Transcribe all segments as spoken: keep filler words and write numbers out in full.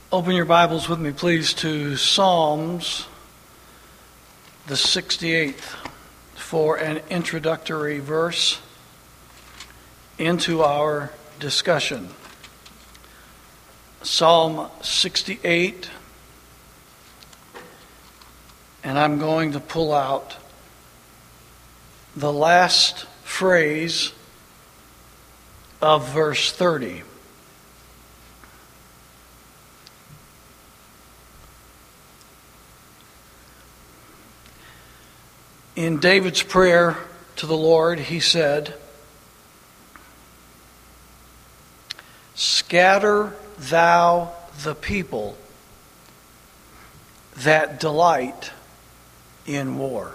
Open your Bibles with me, please, to Psalms, the sixty-eighth, for an introductory verse into our discussion. Psalm sixty-eight, and I'm going to pull out the last phrase of verse thirty. In David's prayer to the Lord, he said, "Scatter thou the people that delight in war."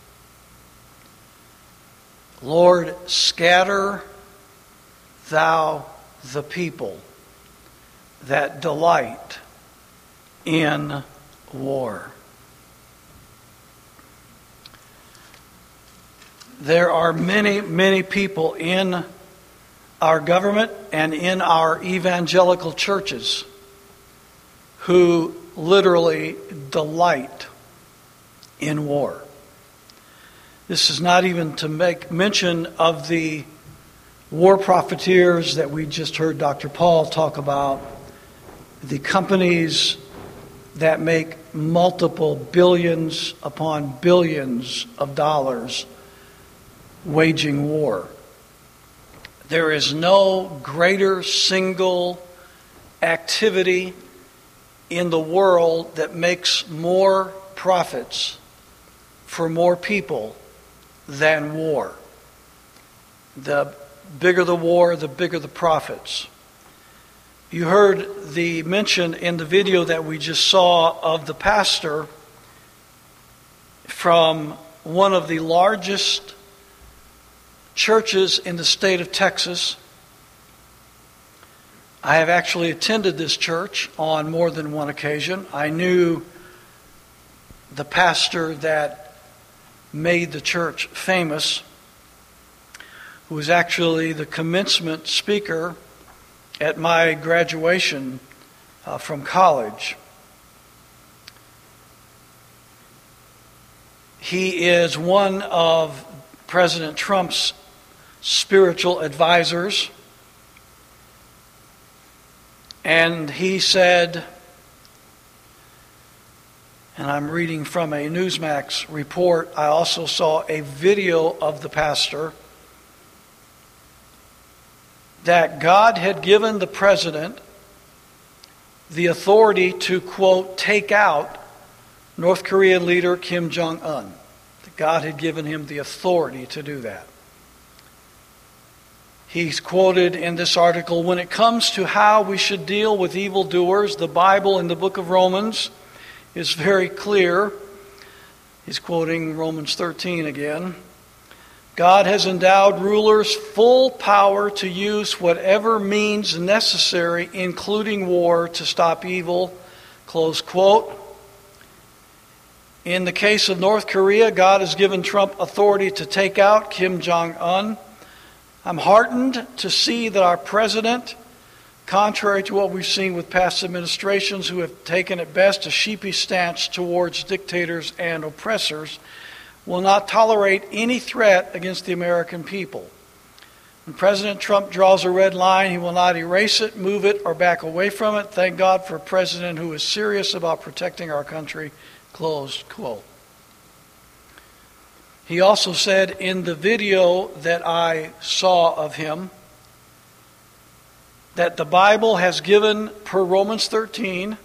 Lord, scatter thou the people that delight in war. There are many, many people in our government and in our evangelical churches who literally delight in war. This is not even to make mention of the war profiteers that we just heard Doctor Paul talk about, the companies that make multiple billions upon billions of dollars waging war. There is no greater single activity in the world that makes more profits for more people than war. The bigger the war, the bigger the profits. You heard the mention in the video that we just saw of the pastor from one of the largest churches in the state of Texas. I have actually attended this church on more than one occasion. I knew the pastor that made the church famous, who was actually the commencement speaker at my graduation uh, from college. He is one of President Trump's spiritual advisors, and he said, and I'm reading from a Newsmax report, I also saw a video of the pastor, that God had given the president the authority to, quote, take out North Korean leader Kim Jong-un. That God had given him the authority to do that. He's quoted in this article, "When it comes to how we should deal with evildoers, the Bible in the book of Romans is very clear." He's quoting Romans thirteen again. "God has endowed rulers full power to use whatever means necessary, including war, to stop evil." Close quote. In the case of North Korea, God has given Trump authority to take out Kim Jong-un. I'm heartened to see that our president, contrary to what we've seen with past administrations who have taken at best a sheepish stance towards dictators and oppressors, will not tolerate any threat against the American people. When President Trump draws a red line, he will not erase it, move it, or back away from it. Thank God for a president who is serious about protecting our country. Close quote. He also said in the video that I saw of him that the Bible has given, per Romans thirteen,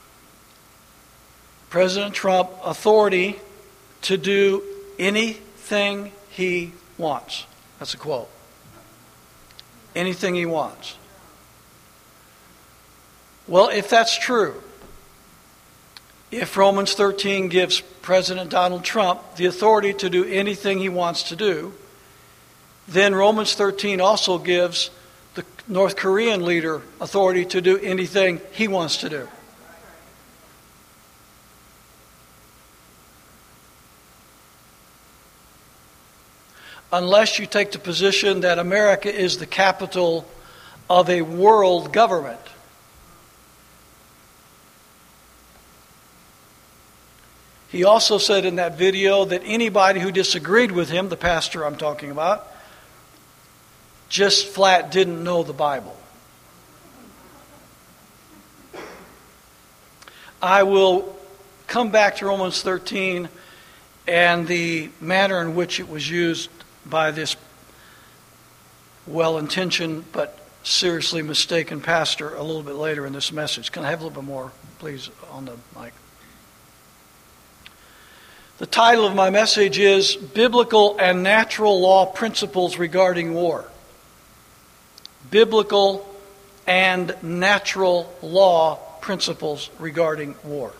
President Trump authority to do anything he wants. That's a quote. Anything he wants. Well, if that's true, if Romans thirteen gives President Donald Trump the authority to do anything he wants to do, then Romans thirteen also gives the North Korean leader authority to do anything he wants to do. unless you take the position that America is the capital of a world government. He also said in that video that anybody who disagreed with him, the pastor I'm talking about, just flat didn't know the Bible. I will come back to Romans thirteen and the manner in which it was used by this well-intentioned but seriously mistaken pastor a little bit later in this message. Can I have a little bit more, please, on the mic? The title of my message is Biblical and Natural Law Principles Regarding War. Biblical and Natural Law Principles Regarding War.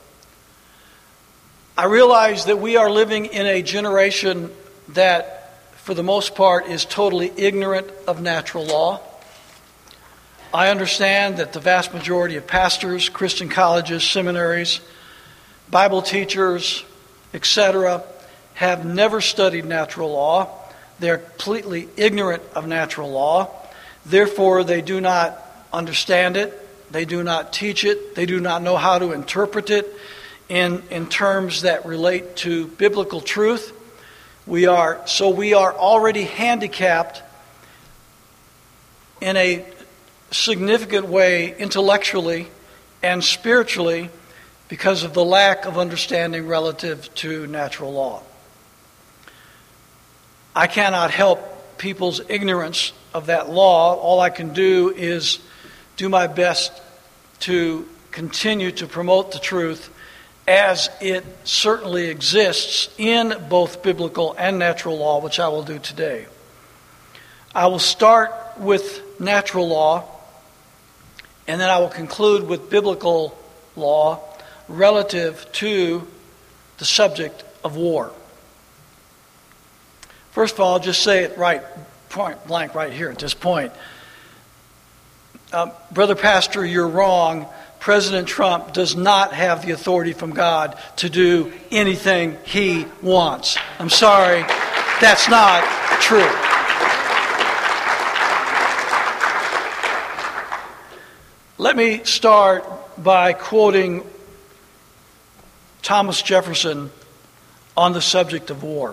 I realize that we are living in a generation that, for the most part, is totally ignorant of natural law. I understand that the vast majority of pastors, Christian colleges, seminaries, Bible teachers, et cetera, have never studied natural law. They're completely ignorant of natural law. Therefore, they do not understand it. They do not teach it. They do not know how to interpret it in, in terms that relate to biblical truth. We are so we are already handicapped in a significant way intellectually and spiritually because of the lack of understanding relative to natural law. I cannot help people's ignorance of that law. All I can do is do my best to continue to promote the truth as it certainly exists in both biblical and natural law, which I will do today. I will start with natural law, and then I will conclude with biblical law relative to the subject of war. First of all, I'll just say it right, point blank right here at this point. Uh, Brother Pastor, you're wrong. President Trump does not have the authority from God to do anything he wants. I'm sorry, that's not true. Let me start by quoting Thomas Jefferson on the subject of war.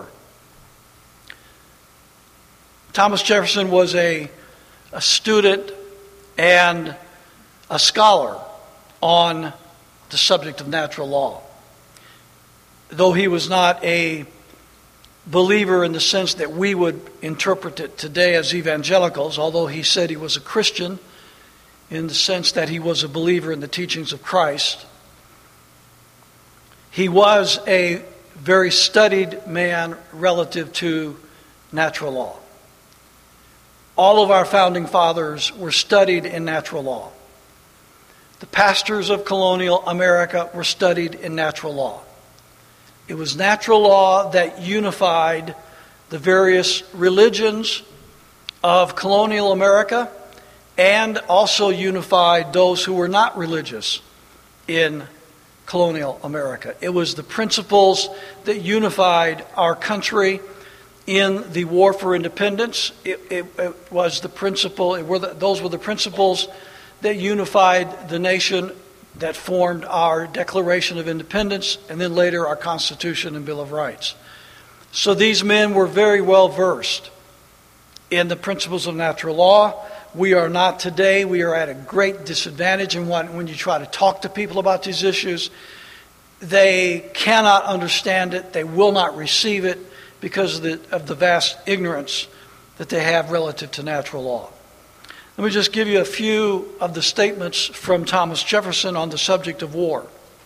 Thomas Jefferson was a, a student and a scholar on the subject of natural law. Though he was not a believer in the sense that we would interpret it today as evangelicals, although he said he was a Christian in the sense that he was a believer in the teachings of Christ, he was a very studied man relative to natural law. All of our founding fathers were studied in natural law. The pastors of colonial America were studied in natural law. It was natural law that unified the various religions of colonial America and also unified those who were not religious in colonial America. It was the principles that unified our country in the War for Independence. It, it, it was the principle, it were the, those were the principles that unified the nation, that formed our Declaration of Independence, and then later our Constitution and Bill of Rights. So these men were very well versed in the principles of natural law. We are not today. We are at a great disadvantage. And when, when you try to talk to people about these issues, they cannot understand it. They will not receive it because of the, of the vast ignorance that they have relative to natural law. Let me just give you a few of the statements from Thomas Jefferson on the subject of war.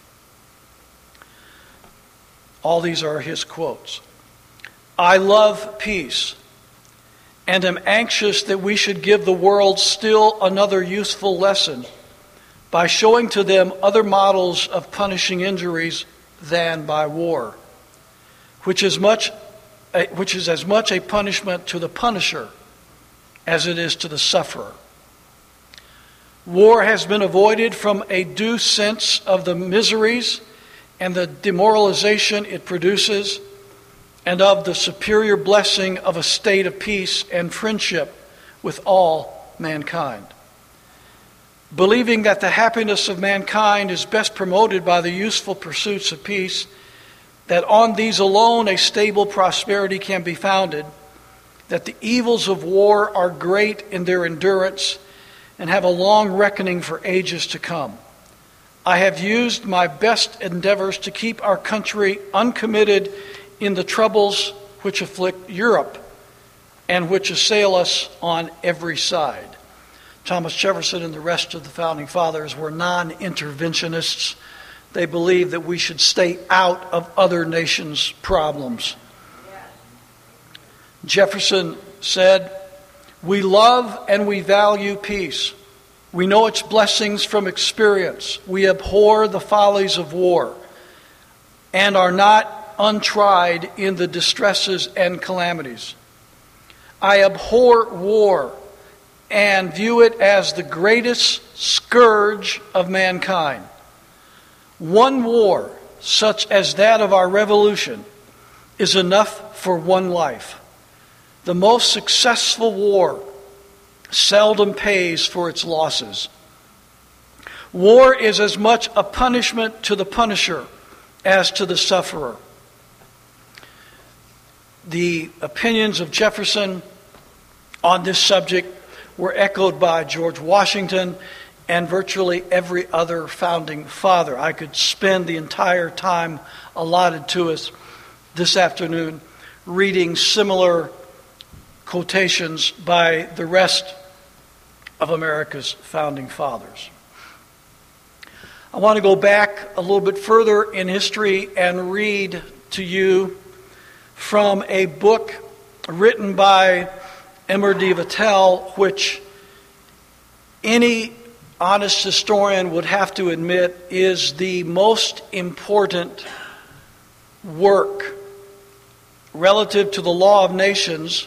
All these are his quotes. I love peace and am anxious that we should give the world still another useful lesson by showing to them other models of punishing injuries than by war, which is much, which is as much a punishment to the punisher as it is to the sufferer. War has been avoided from a due sense of the miseries and the demoralization it produces, and of the superior blessing of a state of peace and friendship with all mankind. Believing that the happiness of mankind is best promoted by the useful pursuits of peace, that on these alone a stable prosperity can be founded, that the evils of war are great in their endurance and have a long reckoning for ages to come. I have used my best endeavors to keep our country uncommitted in the troubles which afflict Europe and which assail us on every side. Thomas Jefferson and the rest of the Founding Fathers were non-interventionists. They believed that we should stay out of other nations' problems. Jefferson said, "We love and we value peace. We know its blessings from experience. We abhor the follies of war and are not untried in the distresses and calamities. I abhor war and view it as the greatest scourge of mankind. One war, such as that of our revolution, is enough for one life. The most successful war seldom pays for its losses. War is as much a punishment to the punisher as to the sufferer." The opinions of Jefferson on this subject were echoed by George Washington and virtually every other founding father. I could spend the entire time allotted to us this afternoon reading similar quotations by the rest of America's founding fathers. I want to go back a little bit further in history and read to you from a book written by Emerdy Vattel, which any honest historian would have to admit is the most important work relative to the law of nations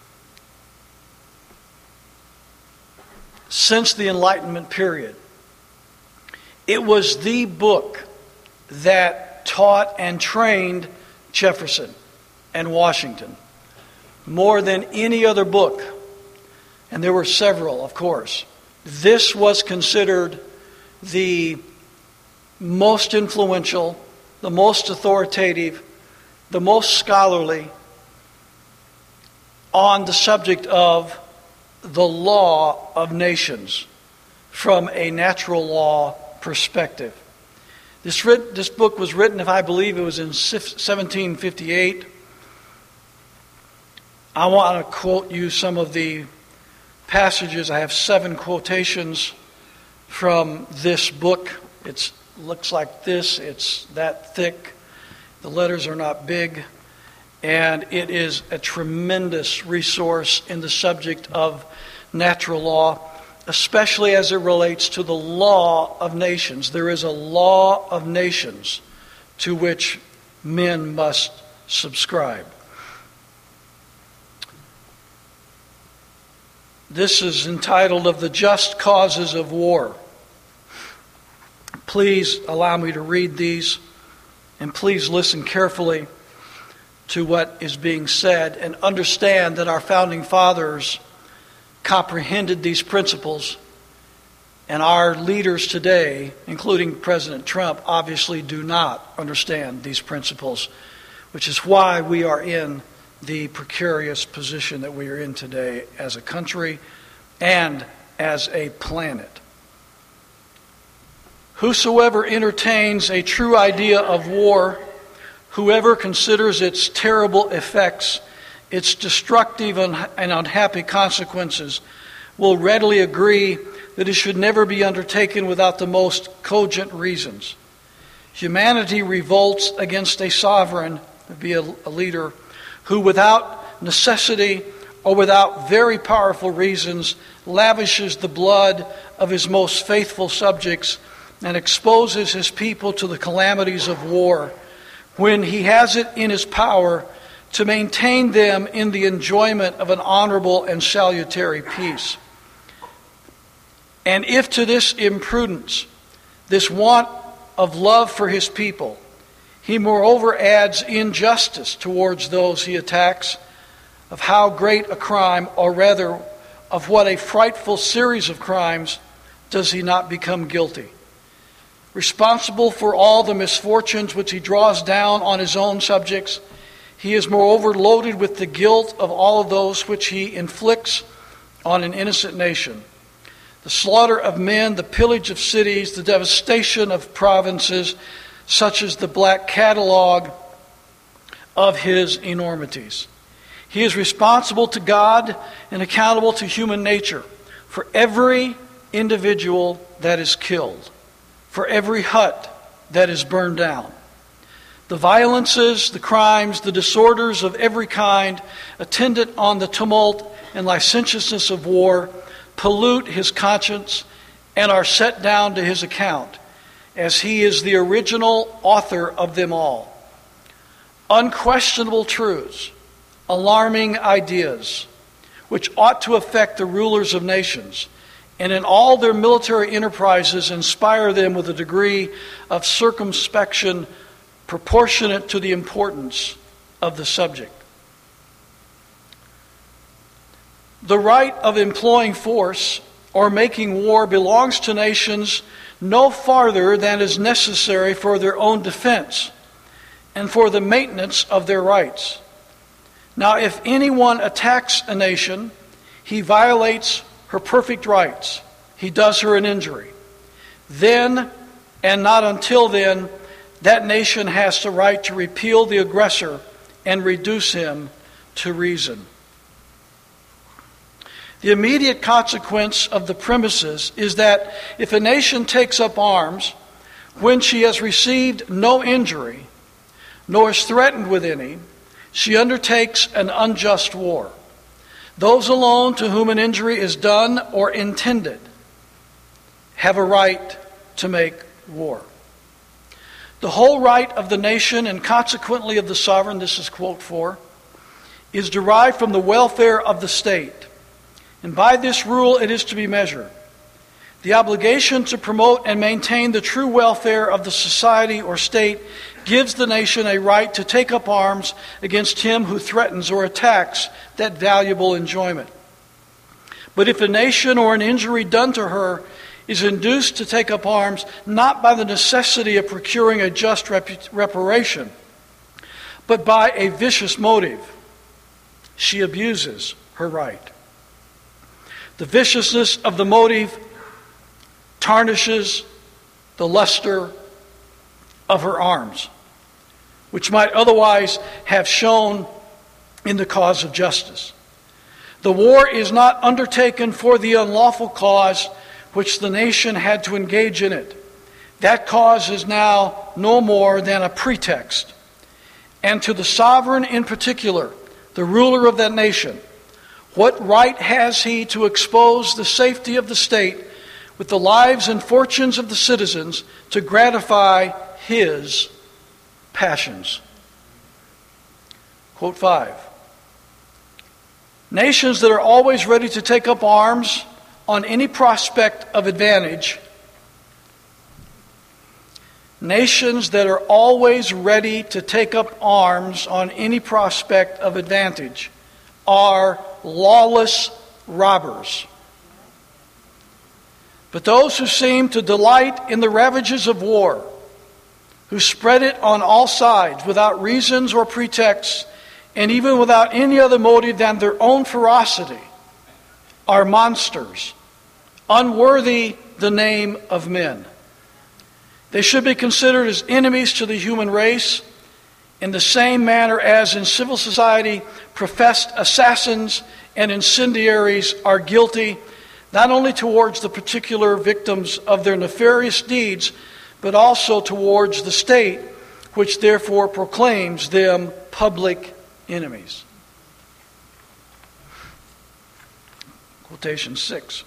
since the Enlightenment period. It was the book that taught and trained Jefferson and Washington more than any other book. And there were several, of course. This was considered the most influential, the most authoritative, the most scholarly on the subject of the law of nations from a natural law perspective. This, writ- this book was written, if I believe it was in seventeen fifty-eight. I want to quote you some of the passages. I have seven quotations from this book. It looks like this. It's that thick. The letters are not big. And it is a tremendous resource in the subject of natural law, especially as it relates to the law of nations. There is a law of nations to which men must subscribe. This is entitled "Of the Just Causes of War." Please allow me to read these, and please listen carefully to what is being said and understand that our founding fathers comprehended these principles, and our leaders today, including President Trump, obviously do not understand these principles, which is why we are in the precarious position that we are in today as a country and as a planet. "Whosoever entertains a true idea of war, whoever considers its terrible effects, its destructive and unhappy consequences, will readily agree that it should never be undertaken without the most cogent reasons. Humanity revolts against a sovereign, be a, a leader, who without necessity or without very powerful reasons lavishes the blood of his most faithful subjects and exposes his people to the calamities of war, when he has it in his power to maintain them in the enjoyment of an honorable and salutary peace. And if to this imprudence, this want of love for his people, he moreover adds injustice towards those he attacks, of how great a crime, or rather of what a frightful series of crimes, does he not become guilty? responsible for all the misfortunes which he draws down on his own subjects. He is moreover loaded with the guilt of all of those which he inflicts on an innocent nation. The slaughter of men, the pillage of cities, the devastation of provinces, such as the black catalogue of his enormities. He is responsible to God and accountable to human nature for every individual that is killed, for every hut that is burned down. The violences, the crimes, the disorders of every kind attendant on the tumult and licentiousness of war pollute his conscience and are set down to his account, as he is the original author of them all. Unquestionable truths, alarming ideas, which ought to affect the rulers of nations, and in all their military enterprises inspire them with a degree of circumspection proportionate to the importance of the subject. The right of employing force or making war belongs to nations no farther than is necessary for their own defense and for the maintenance of their rights. Now, if anyone attacks a nation, he violates her perfect rights. He does her an injury. Then, and not until then, that nation has the right to repeal the aggressor and reduce him to reason. The immediate consequence of the premises is that if a nation takes up arms when she has received no injury, nor is threatened with any, she undertakes an unjust war. Those alone to whom an injury is done or intended have a right to make war. The whole right of the nation, and consequently of the sovereign, this is quote four, is derived from the welfare of the state. And by this rule it is to be measured. The obligation to promote and maintain the true welfare of the society or state gives the nation a right to take up arms against him who threatens or attacks that valuable enjoyment. But if a nation or an injury done to her is induced to take up arms not by the necessity of procuring a just rep- reparation, but by a vicious motive, she abuses her right. The viciousness of the motive tarnishes the luster of her arms, which might otherwise have shone in the cause of justice. The war is not undertaken for the unlawful cause which the nation had to engage in it. That cause is now no more than a pretext. And to the sovereign in particular, the ruler of that nation, what right has he to expose the safety of the state with the lives and fortunes of the citizens to gratify his passions? Quote five. Nations that are always ready to take up arms on any prospect of advantage, nations that are always ready to take up arms on any prospect of advantage are lawless robbers. But those who seem to delight in the ravages of war, who spread it on all sides without reasons or pretexts, and even without any other motive than their own ferocity, are monsters, unworthy the name of men. They should be considered as enemies to the human race, in the same manner as in civil society professed assassins and incendiaries are guilty, not only towards the particular victims of their nefarious deeds, but also towards the state, which therefore proclaims them public enemies. Quotation six.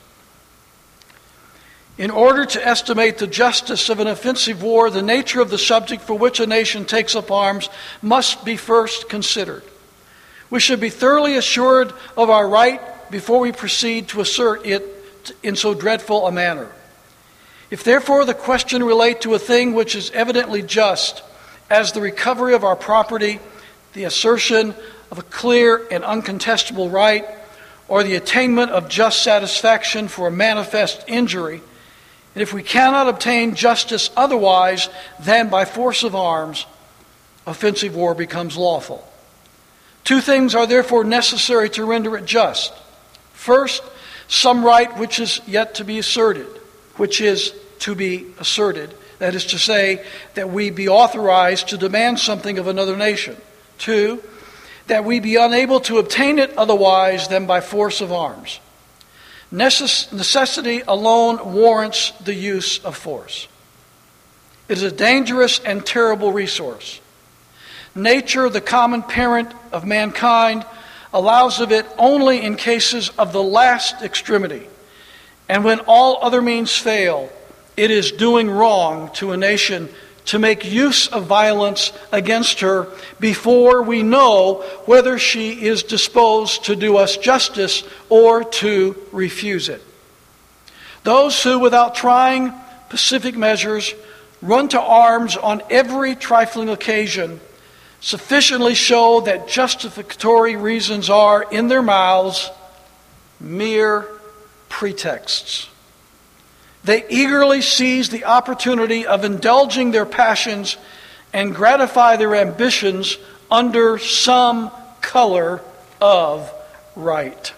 In order to estimate the justice of an offensive war, the nature of the subject for which a nation takes up arms must be first considered. We should be thoroughly assured of our right before we proceed to assert it in so dreadful a manner. If therefore the question relate to a thing which is evidently just, as the recovery of our property, the assertion of a clear and uncontestable right, or the attainment of just satisfaction for a manifest injury, And if we cannot obtain justice otherwise than by force of arms, offensive war becomes lawful. Two things are therefore necessary to render it just. First, some right which is yet to be asserted, which is to be asserted. That is to say, that we be authorized to demand something of another nation. Two, that we be unable to obtain it otherwise than by force of arms. Necess- necessity alone warrants the use of force. It is a dangerous and terrible resource. Nature, the common parent of mankind, allows of it only in cases of the last extremity. And when all other means fail, it is doing wrong to a nation to make use of violence against her before we know whether she is disposed to do us justice or to refuse it. Those who, without trying pacific measures, run to arms on every trifling occasion sufficiently show that justificatory reasons are, in their mouths, mere pretexts. They eagerly seize the opportunity of indulging their passions and gratify their ambitions under some color of right.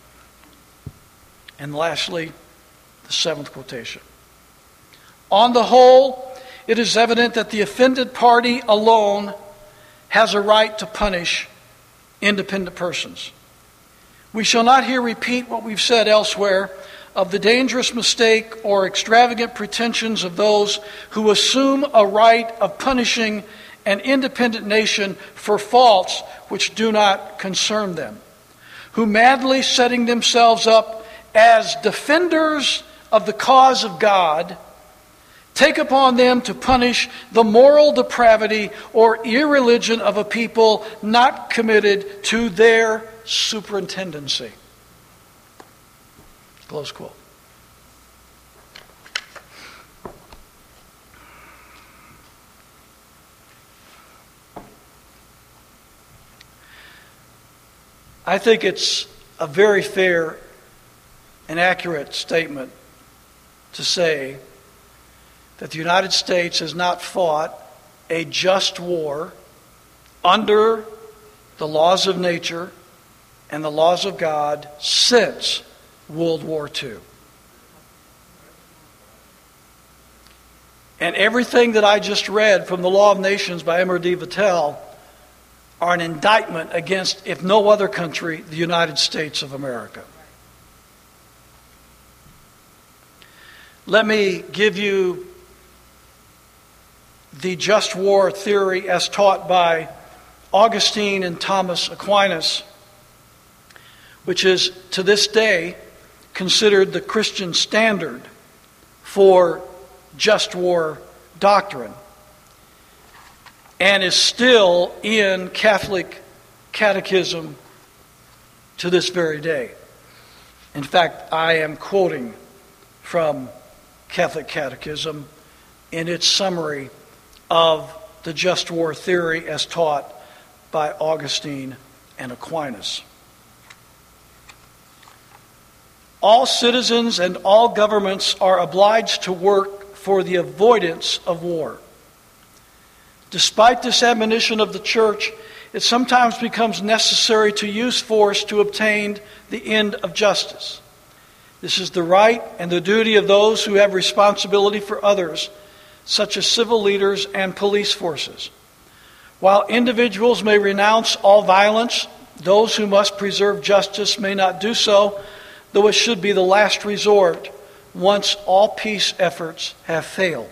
And lastly, the seventh quotation. On the whole, it is evident that the offended party alone has a right to punish independent persons. We shall not here repeat what we've said elsewhere of the dangerous mistake or extravagant pretensions of those who assume a right of punishing an independent nation for faults which do not concern them, who madly setting themselves up as defenders of the cause of God, take upon them to punish the moral depravity or irreligion of a people not committed to their superintendency. Close quote. I think it's a very fair and accurate statement to say that the United States has not fought a just war under the laws of nature and the laws of God since World War Two. And everything that I just read from the Law of Nations by Emery Vattel are an indictment against, if no other country, the United States of America. Let me give you the just war theory as taught by Augustine and Thomas Aquinas, which is to this day considered the Christian standard for just war doctrine, and is still in Catholic catechism to this very day. In fact, I am quoting from Catholic catechism in its summary of the just war theory as taught by Augustine and Aquinas. All citizens and all governments are obliged to work for the avoidance of war. Despite this admonition of the Church, it sometimes becomes necessary to use force to obtain the end of justice. This is the right and the duty of those who have responsibility for others, such as civil leaders and police forces. While individuals may renounce all violence, those who must preserve justice may not do so, though it should be the last resort once all peace efforts have failed.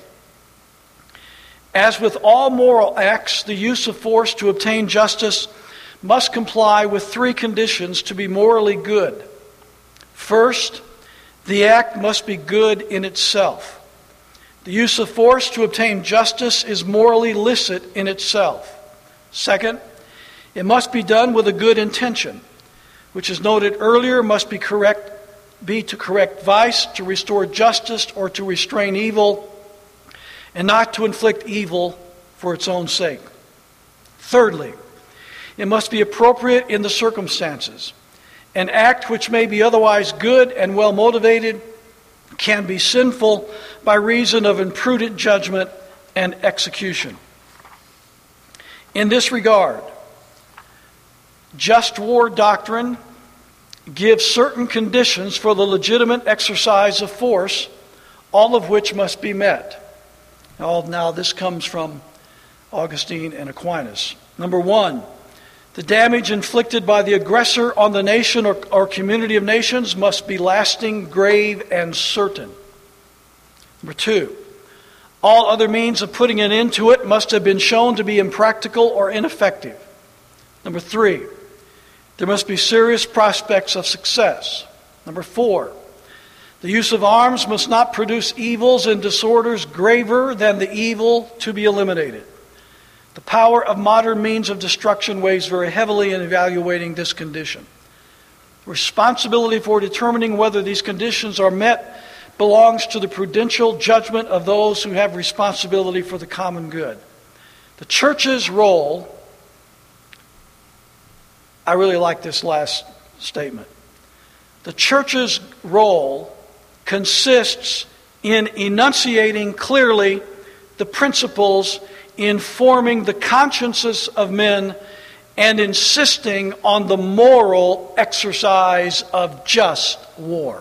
As with all moral acts, the use of force to obtain justice must comply with three conditions to be morally good. First, the act must be good in itself. The use of force to obtain justice is morally licit in itself. Second, it must be done with a good intention, which, as noted earlier, must be correct, be to correct vice, to restore justice, or to restrain evil, and not to inflict evil for its own sake. Thirdly, it must be appropriate in the circumstances. An act which may be otherwise good and well motivated can be sinful by reason of imprudent judgment and execution. In this regard, just war doctrine gives certain conditions for the legitimate exercise of force, all of which must be met. Now, now this comes from Augustine and Aquinas. Number one, the damage inflicted by the aggressor on the nation or, or community of nations must be lasting, grave, and certain. Number two, all other means of putting an end to it must have been shown to be impractical or ineffective. Number three, there must be serious prospects of success. Number four, the use of arms must not produce evils and disorders graver than the evil to be eliminated. The power of modern means of destruction weighs very heavily in evaluating this condition. Responsibility for determining whether these conditions are met belongs to the prudential judgment of those who have responsibility for the common good. The church's role, I really like this last statement. The church's role consists in enunciating clearly the principles informing the consciences of men and insisting on the moral exercise of just war.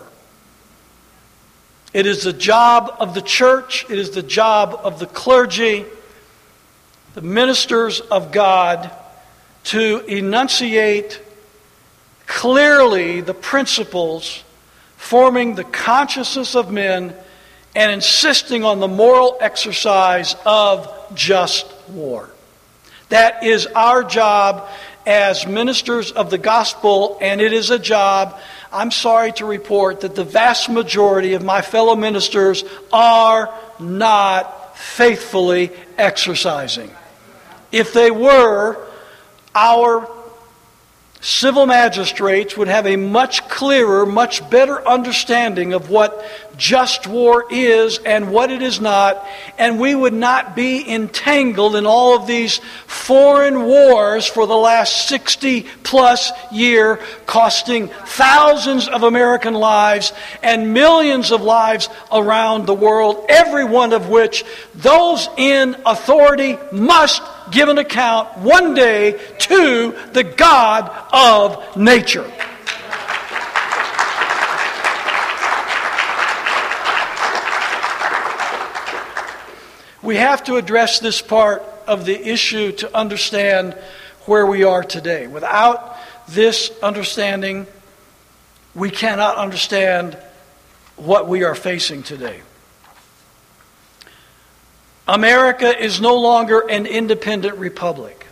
It is the job of the church, it is the job of the clergy, the ministers of God, to enunciate clearly the principles forming the consciousness of men and insisting on the moral exercise of just war. That is our job as ministers of the gospel, and it is a job, I'm sorry to report, that the vast majority of my fellow ministers are not faithfully exercising. If they were, our civil magistrates would have a much clearer, much better understanding of what just war is and what it is not, and we would not be entangled in all of these foreign wars for the last sixty plus year, costing thousands of American lives and millions of lives around the world, every one of which those in authority must give an account one day to the God of nature. We have to address this part of the issue to understand where we are today. Without this understanding, we cannot understand what we are facing today. America is no longer an independent republic.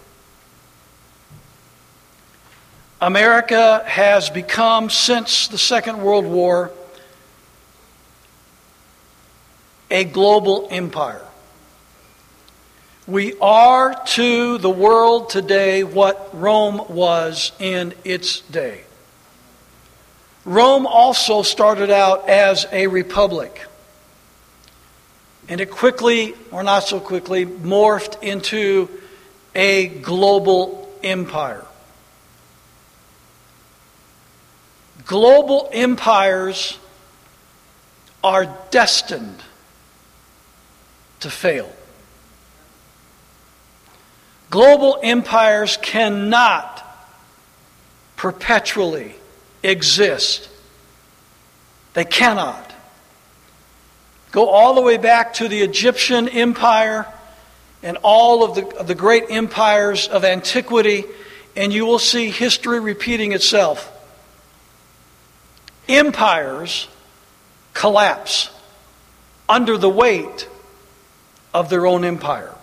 America has become, since the Second World War, a global empire. We are to the world today what Rome was in its day. Rome also started out as a republic. And it quickly, or not so quickly, morphed into a global empire. Global empires are destined to fail. Global empires cannot perpetually exist. They cannot. Go all the way back to the Egyptian Empire and all of the, of the great empires of antiquity, and you will see history repeating itself. Empires collapse under the weight of their own empire.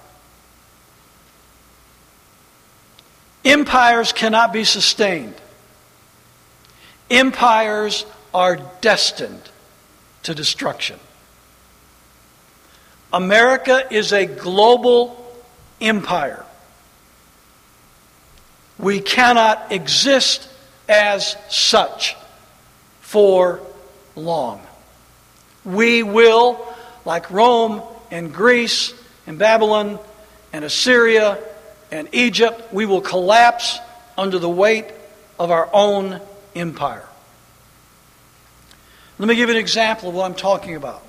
Empires cannot be sustained. Empires are destined to destruction. America is a global empire. We cannot exist as such for long. We will, like Rome and Greece and Babylon and Assyria and Egypt, we will collapse under the weight of our own empire. Let me give you an example of what I'm talking about.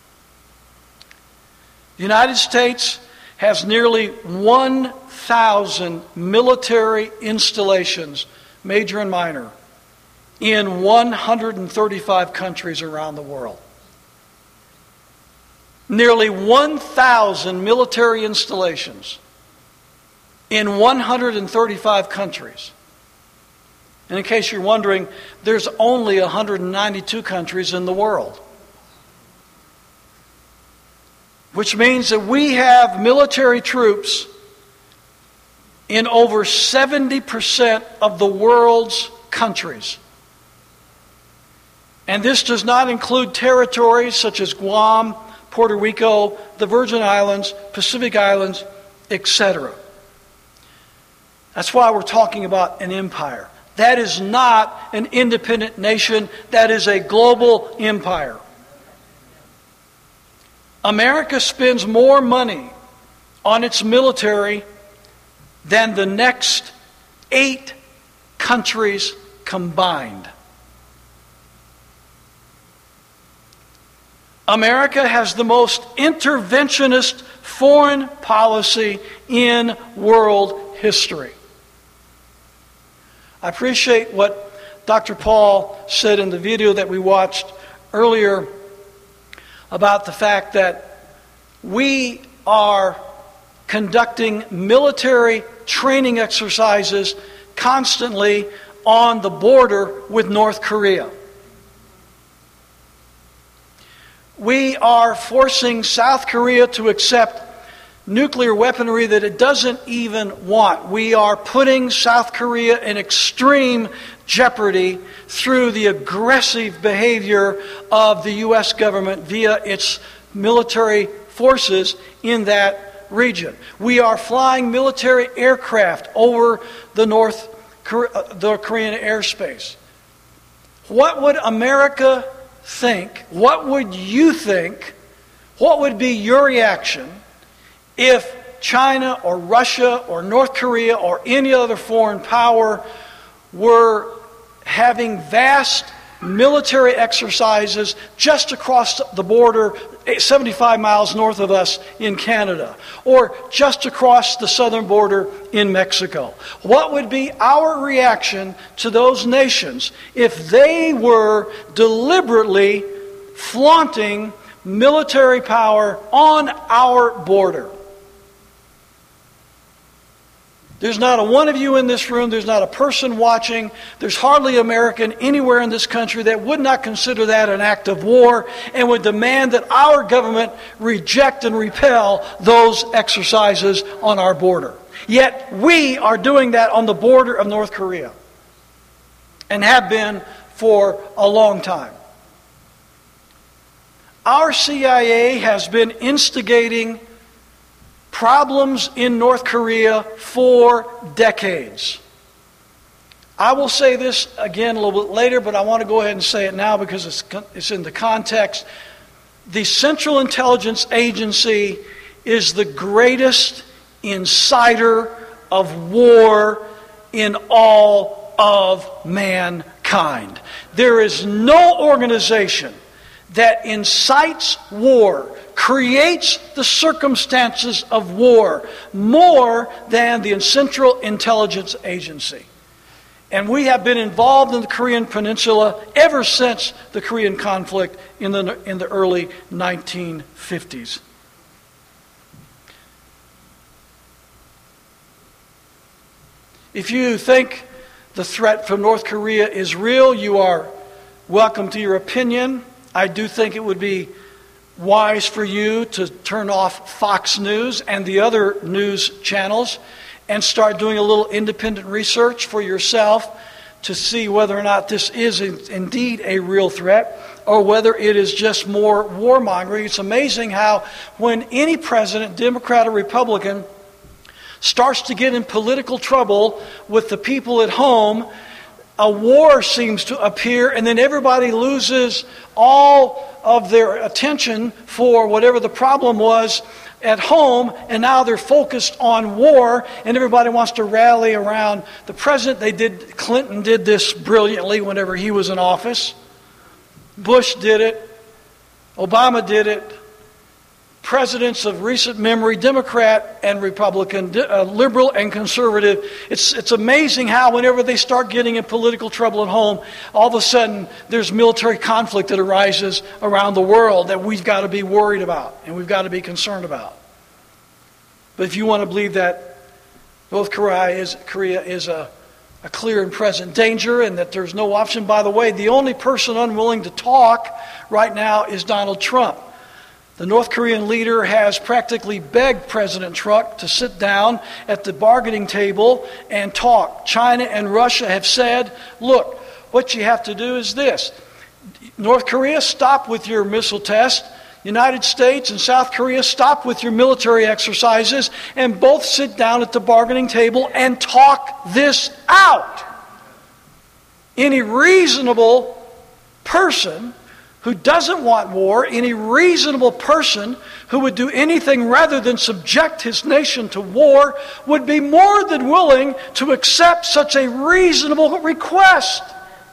The United States has nearly one thousand military installations, major and minor, in one hundred thirty-five countries around the world. Nearly one thousand military installations in one hundred thirty-five countries. And in case you're wondering, there's only one hundred ninety-two countries in the world. Which means that we have military troops in over seventy percent of the world's countries. And this does not include territories such as Guam, Puerto Rico, the Virgin Islands, Pacific Islands, et cetera. That's why we're talking about an empire. That is not an independent nation. That is a global empire. America spends more money on its military than the next eight countries combined. America has the most interventionist foreign policy in world history. I appreciate what Doctor Paul said in the video that we watched earlier about the fact that we are conducting military training exercises constantly on the border with North Korea. We are forcing South Korea to accept nuclear weaponry that it doesn't even want. We are putting South Korea in extreme jeopardy through the aggressive behavior of the U S government via its military forces in that region. We are flying military aircraft over the North the Korean airspace. What would America think? What would you think? What would be your reaction if China or Russia or North Korea or any other foreign power were having vast military exercises just across the border, seventy-five miles north of us in Canada, or just across the southern border in Mexico? What would be our reaction to those nations if they were deliberately flaunting military power on our border? There's not a one of you in this room, there's not a person watching, there's hardly an American anywhere in this country that would not consider that an act of war and would demand that our government reject and repel those exercises on our border. Yet we are doing that on the border of North Korea and have been for a long time. Our C I A has been instigating problems in North Korea for decades. I will say this again a little bit later, but I want to go ahead and say it now because it's, it's in the context. The Central Intelligence Agency is the greatest inciter of war in all of mankind. There is no organization that incites war, creates the circumstances of war more than the Central Intelligence Agency. And we have been involved in the Korean Peninsula ever since the Korean conflict in the, in the early nineteen fifties. If you think the threat from North Korea is real, you are welcome to your opinion. I do think it would be wise for you to turn off Fox News and the other news channels and start doing a little independent research for yourself to see whether or not this is indeed a real threat or whether it is just more warmongering. It's amazing how when any president, Democrat or Republican, starts to get in political trouble with the people at home, a war seems to appear, and then everybody loses all of their attention for whatever the problem was at home, and now they're focused on war, and everybody wants to rally around the president. They did, Clinton did this brilliantly whenever he was in office. Bush did it. Obama did it. Presidents of recent memory, Democrat and Republican, uh, liberal and conservative. It's, it's amazing how whenever they start getting in political trouble at home, all of a sudden there's military conflict that arises around the world that we've got to be worried about and we've got to be concerned about. But if you want to believe that North Korea is, Korea is a, a clear and present danger and that there's no option, by the way, the only person unwilling to talk right now is Donald Trump. The North Korean leader has practically begged President Trump to sit down at the bargaining table and talk. China and Russia have said, look, what you have to do is this. North Korea, stop with your missile test. United States and South Korea, stop with your military exercises and both sit down at the bargaining table and talk this out. Any reasonable person who doesn't want war, any reasonable person who would do anything rather than subject his nation to war, would be more than willing to accept such a reasonable request.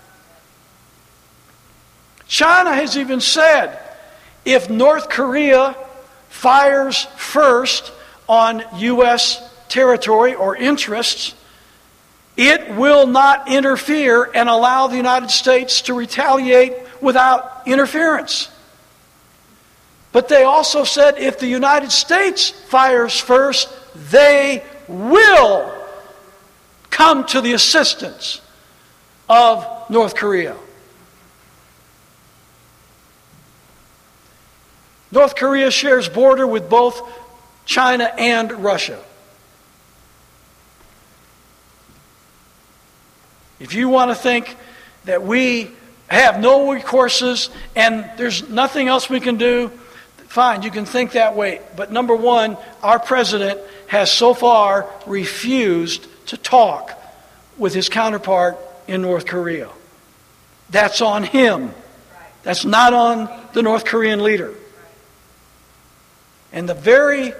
China has even said, if North Korea fires first on U S territory or interests, it will not interfere and allow the United States to retaliate without interference. But they also said if the United States fires first, they will come to the assistance of North Korea. North Korea shares border with both China and Russia. If you want to think that we have no recourses and there's nothing else we can do, fine, you can think that way. But number one, our president has so far refused to talk with his counterpart in North Korea. That's on him. That's not on the North Korean leader. And the very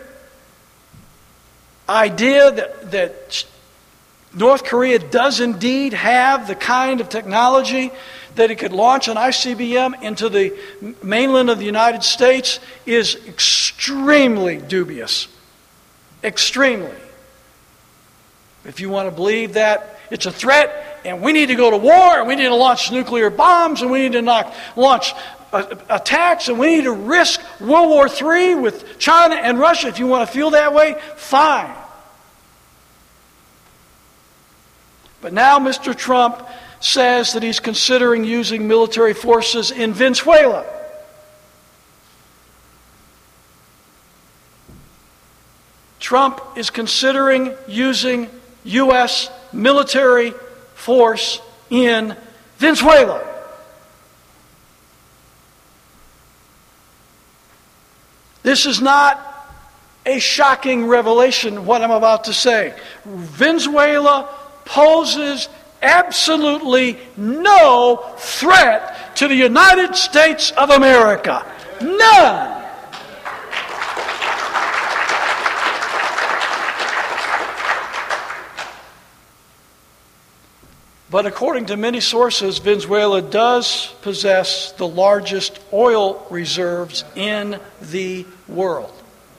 idea that, that North Korea does indeed have the kind of technology that it could launch an I C B M into the mainland of the United States is extremely dubious. Extremely. If you want to believe that it's a threat and we need to go to war and we need to launch nuclear bombs and we need to knock, launch uh, attacks and we need to risk World War Three with China and Russia, if you want to feel that way, fine. But now Mister Trump says that he's considering using military forces in Venezuela. Trump is considering using U S military force in Venezuela. This is not a shocking revelation, what I'm about to say. Venezuela poses absolutely no threat to the United States of America. None. But according to many sources, Venezuela does possess the largest oil reserves in the world.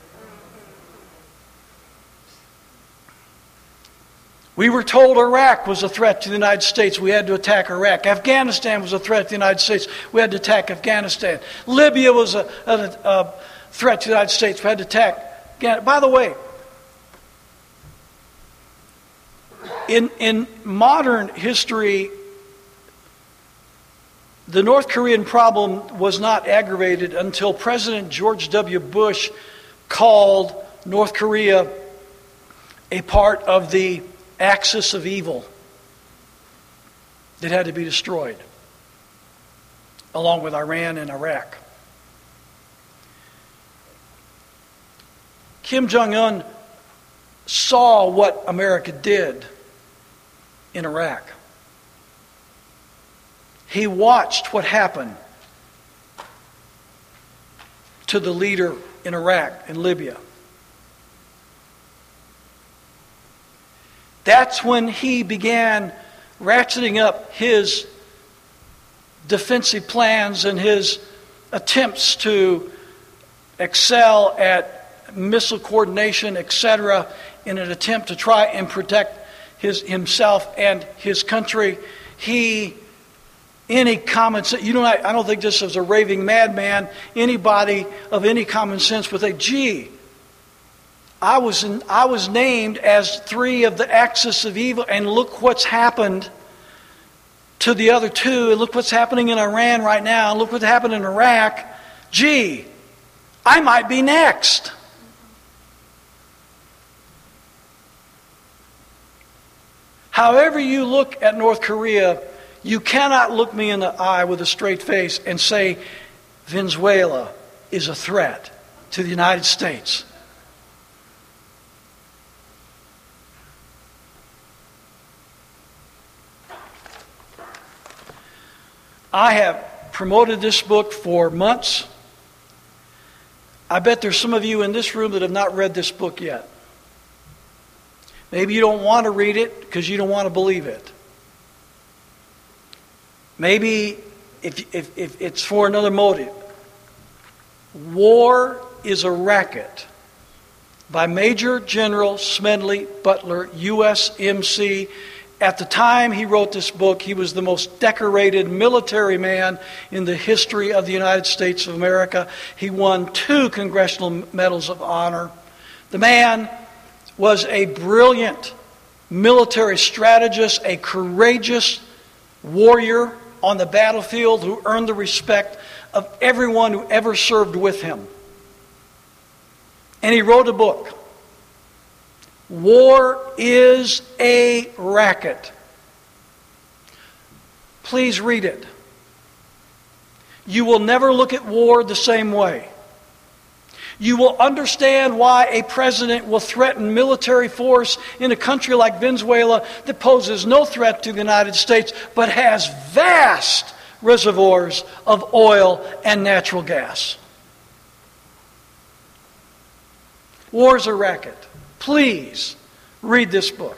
We were told Iraq was a threat to the United States. We had to attack Iraq. Afghanistan was a threat to the United States. We had to attack Afghanistan. Libya was a, a, a threat to the United States. We had to attack Afghanistan. By the way, in, in modern history, the North Korean problem was not aggravated until President George W. Bush called North Korea a part of the axis of evil that had to be destroyed, along with Iran and Iraq. Kim Jong-un saw what America did in Iraq. He watched what happened to the leader in Iraq and Libya. That's when he began ratcheting up his defensive plans and his attempts to excel at missile coordination, et cetera, in an attempt to try and protect his himself and his country. He, any common sense, you know, I, I don't think this is a raving madman. Anybody of any common sense would say, gee, I was in, I was named as three of the axis of evil, and look what's happened to the other two, and look what's happening in Iran right now, and look what happened in Iraq. Gee, I might be next. However you look at North Korea, you cannot look me in the eye with a straight face and say Venezuela is a threat to the United States. I have promoted this book for months. I bet there's some of you in this room that have not read this book yet. Maybe you don't want to read it because you don't want to believe it. Maybe if, if, if it's for another motive. War is a Racket by Major General Smedley Butler, U S M C. At the time he wrote this book, he was the most decorated military man in the history of the United States of America. He won two Congressional Medals of Honor. The man was a brilliant military strategist, a courageous warrior on the battlefield who earned the respect of everyone who ever served with him. And he wrote a book. War is a Racket. Please read it. You will never look at war the same way. You will understand why a president will threaten military force in a country like Venezuela that poses no threat to the United States, but has vast reservoirs of oil and natural gas. War is a Racket. Please read this book.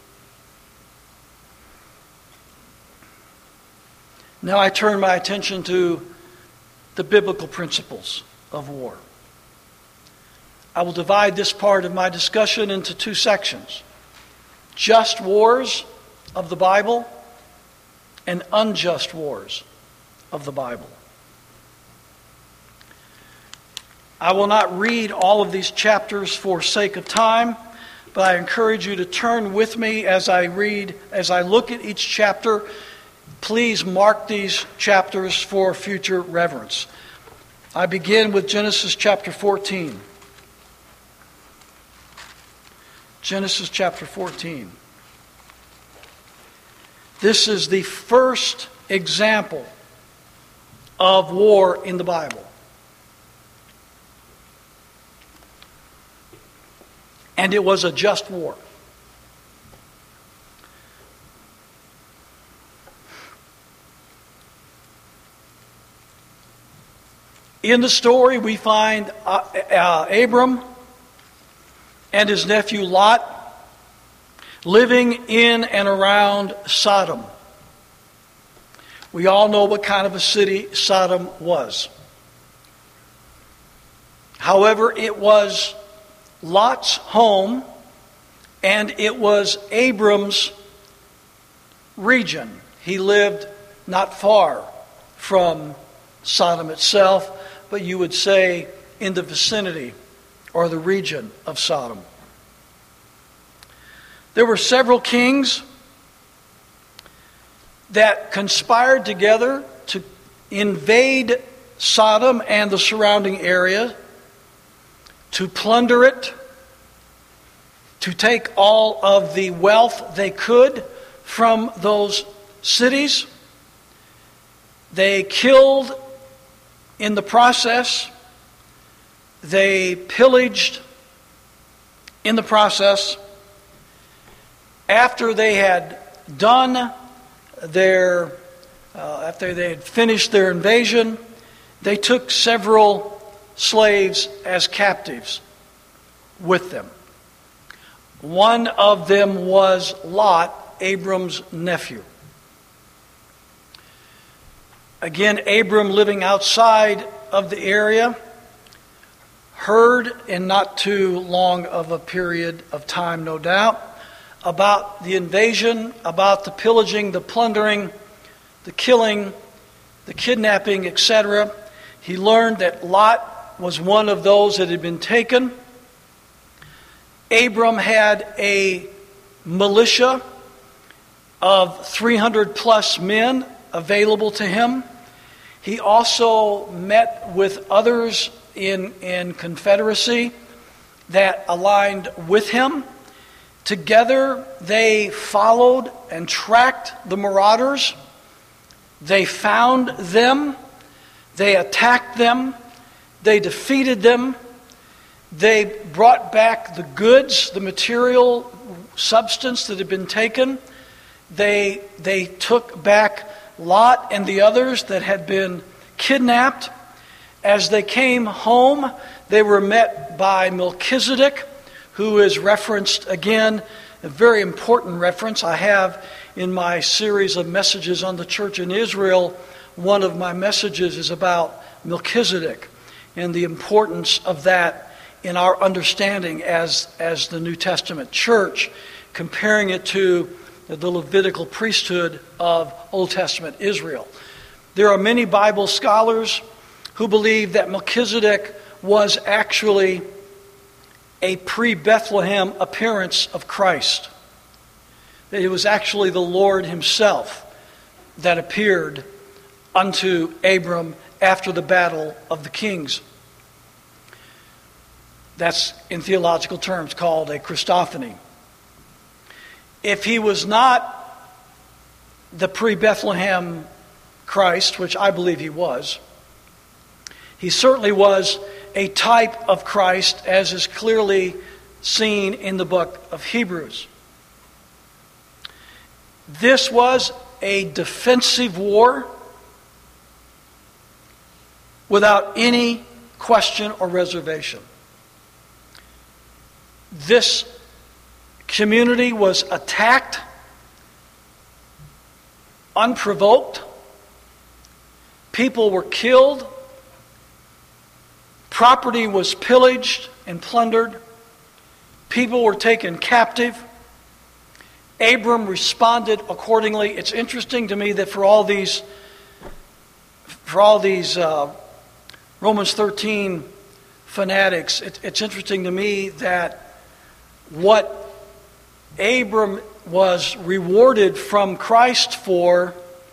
Now I turn my attention to the biblical principles of war. I will divide this part of my discussion into two sections. Just wars of the Bible and unjust wars of the Bible. I will not read all of these chapters for sake of time, but I encourage you to turn with me as I read, as I look at each chapter. Please mark these chapters for future reverence. I begin with Genesis chapter fourteen. Genesis chapter fourteen. This is the first example of war in the Bible. And it was a just war. In the story, we find uh, uh, Abram and his nephew Lot living in and around Sodom. We all know what kind of a city Sodom was. However, it was Lot's home, and it was Abram's region. He lived not far from Sodom itself, but you would say in the vicinity or the region of Sodom. There were several kings that conspired together to invade Sodom and the surrounding area, to plunder it, to take all of the wealth they could from those cities. They killed in the process. They pillaged in the process. After they had done their, uh, after they had finished their invasion, they took several slaves as captives with them. One of them was Lot, Abram's nephew. Again, Abram, living outside of the area, heard in not too long of a period of time, no doubt, about the invasion, about the pillaging, the plundering, the killing, the kidnapping, et cetera. He learned that Lot was one of those that had been taken. Abram had a militia of three hundred plus men available to him. He also met with others in, in confederacy that aligned with him. Together, they followed and tracked the marauders. They found them. They attacked them. They defeated them. They brought back the goods, the material substance that had been taken. They, they took back Lot and the others that had been kidnapped. As they came home, they were met by Melchizedek, who is referenced again, a very important reference. I have in my series of messages on the church in Israel, one of my messages is about Melchizedek and the importance of that in our understanding as, as the New Testament church, comparing it to the Levitical priesthood of Old Testament Israel. There are many Bible scholars who believe that Melchizedek was actually a pre-Bethlehem appearance of Christ. That it was actually the Lord himself that appeared unto Abram after the battle of the kings. That's, in theological terms, called a Christophany. If he was not the pre-Bethlehem Christ, which I believe he was, he certainly was a type of Christ, as is clearly seen in the book of Hebrews. This was a defensive war without any question or reservation. This community was attacked, unprovoked. People were killed. Property was pillaged and plundered. People were taken captive. Abram responded accordingly. It's interesting to me that for all these, for all these uh, Romans thirteen fanatics, it, it's interesting to me that what Abram was rewarded from Christ for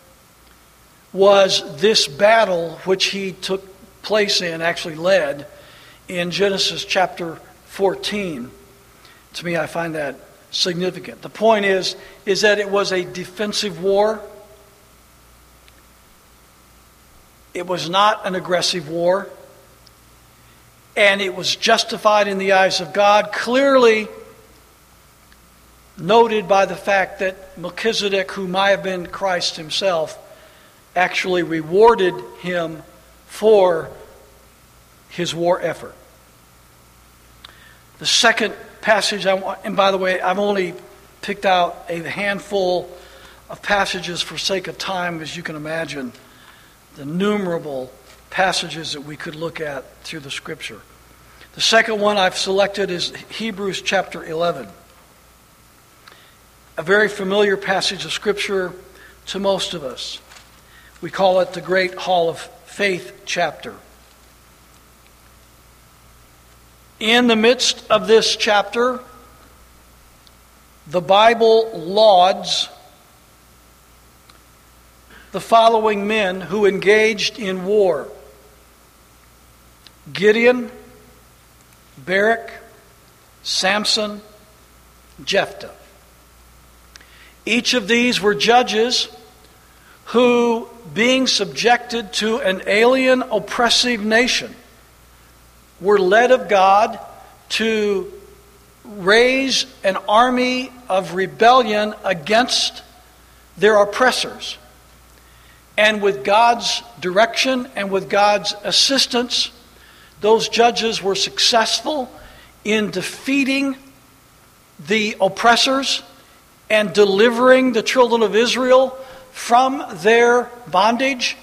was this battle which he took place in, actually led, in Genesis chapter fourteen. To me, I find that significant. The point is, is that it was a defensive war. It was not an aggressive war. And it was justified in the eyes of God, clearly noted by the fact that Melchizedek, who might have been Christ himself, actually rewarded him for his war effort. The second passage, I want, and by the way, I've only picked out a handful of passages for sake of time, as you can imagine, the innumerable passages that we could look at through the Scripture. The second one I've selected is Hebrews chapter eleven. A very familiar passage of Scripture to most of us. We call it the Great Hall of Faith chapter. In the midst of this chapter, the Bible lauds the following men who engaged in war: Gideon, Barak, Samson, Jephthah. Each of these were judges who, being subjected to an alien, oppressive nation, were led of God to raise an army of rebellion against their oppressors. And with God's direction and with God's assistance, those judges were successful in defeating the oppressors and delivering the children of Israel from their bondage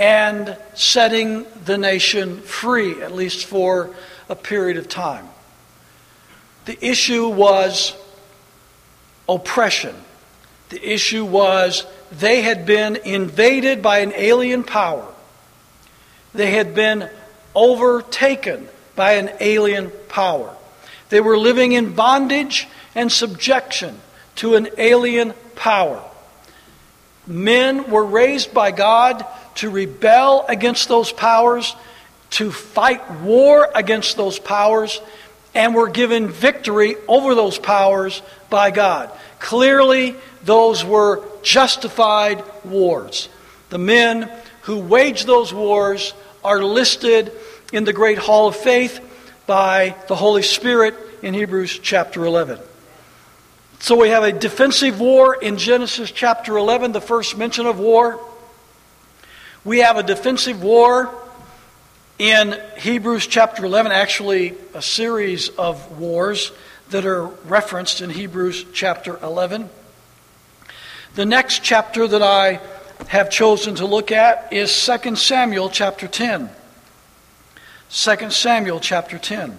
and setting the nation free, at least for a period of time. The issue was oppression. The issue was they had been invaded by an alien power. They had been overtaken by an alien power. They were living in bondage and subjection to an alien power. Men were raised by God to rebel against those powers, to fight war against those powers, and were given victory over those powers by God. Clearly, those were justified wars. The men who waged those wars are listed in the Great Hall of Faith by the Holy Spirit in Hebrews chapter eleven. So we have a defensive war in Genesis chapter eleven, the first mention of war. We have a defensive war in Hebrews chapter eleven, actually a series of wars that are referenced in Hebrews chapter eleven. The next chapter that I have chosen to look at is Second Samuel chapter ten. Second Samuel chapter ten.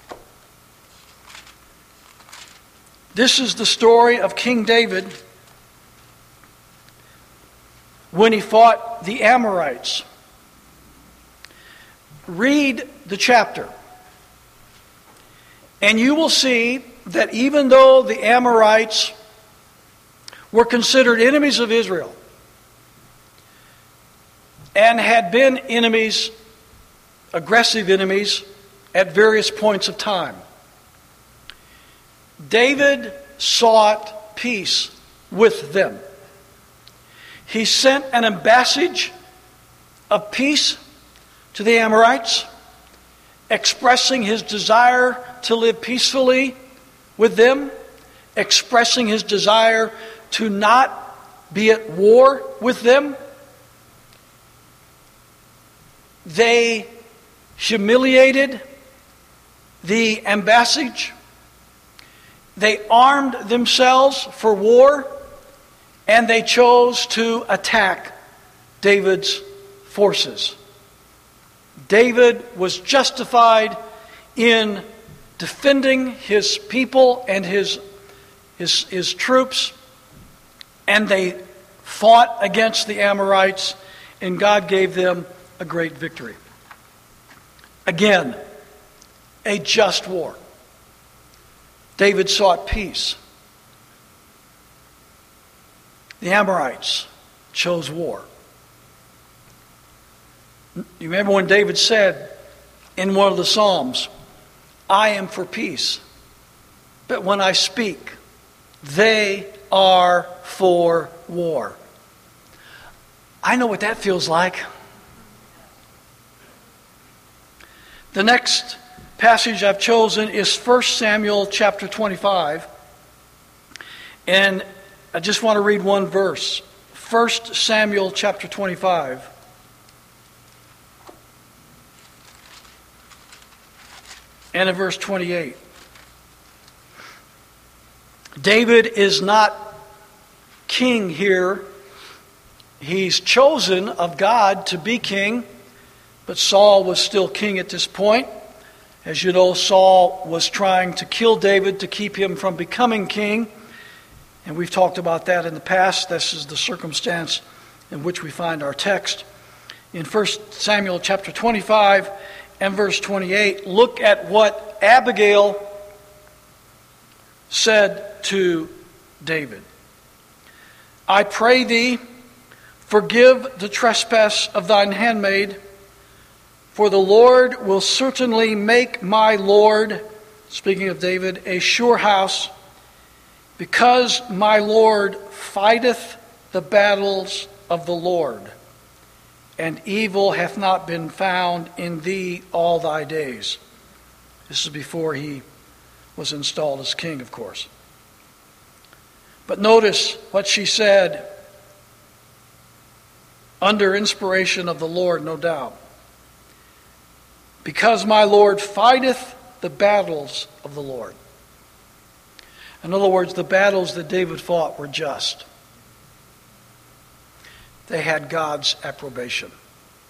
This is the story of King David when he fought the Amorites. Read the chapter, and you will see that even though the Amorites were considered enemies of Israel and had been enemies, aggressive enemies, at various points of time, David sought peace with them. He sent an embassage of peace to the Amorites, expressing his desire to live peacefully with them, expressing his desire to not be at war with them. They humiliated the embassage. They armed themselves for war, and they chose to attack David's forces. David was justified in defending his people and his, his, his troops, and they fought against the Amorites, and God gave them a great victory. Again, a just war. David sought peace. The Amorites chose war. You remember when David said in one of the Psalms, I am for peace, but when I speak, they are for war. I know what that feels like. The next passage I've chosen is First Samuel chapter twenty-five. And I just want to read one verse. First Samuel chapter twenty-five. And in verse twenty-eight. David is not king here. He's chosen of God to be king, but Saul was still king at this point. As you know, Saul was trying to kill David to keep him from becoming king. And we've talked about that in the past. This is the circumstance in which we find our text. In First Samuel chapter twenty-five and verse twenty-eight, look at what Abigail said to David. I pray thee, forgive the trespass of thine handmaid, for the Lord will certainly make my Lord, speaking of David, a sure house, because my Lord fighteth the battles of the Lord, and evil hath not been found in thee all thy days. This is before he was installed as king, of course. But notice what she said under inspiration of the Lord, no doubt. Because my Lord fighteth the battles of the Lord. In other words, the battles that David fought were just. They had God's approbation.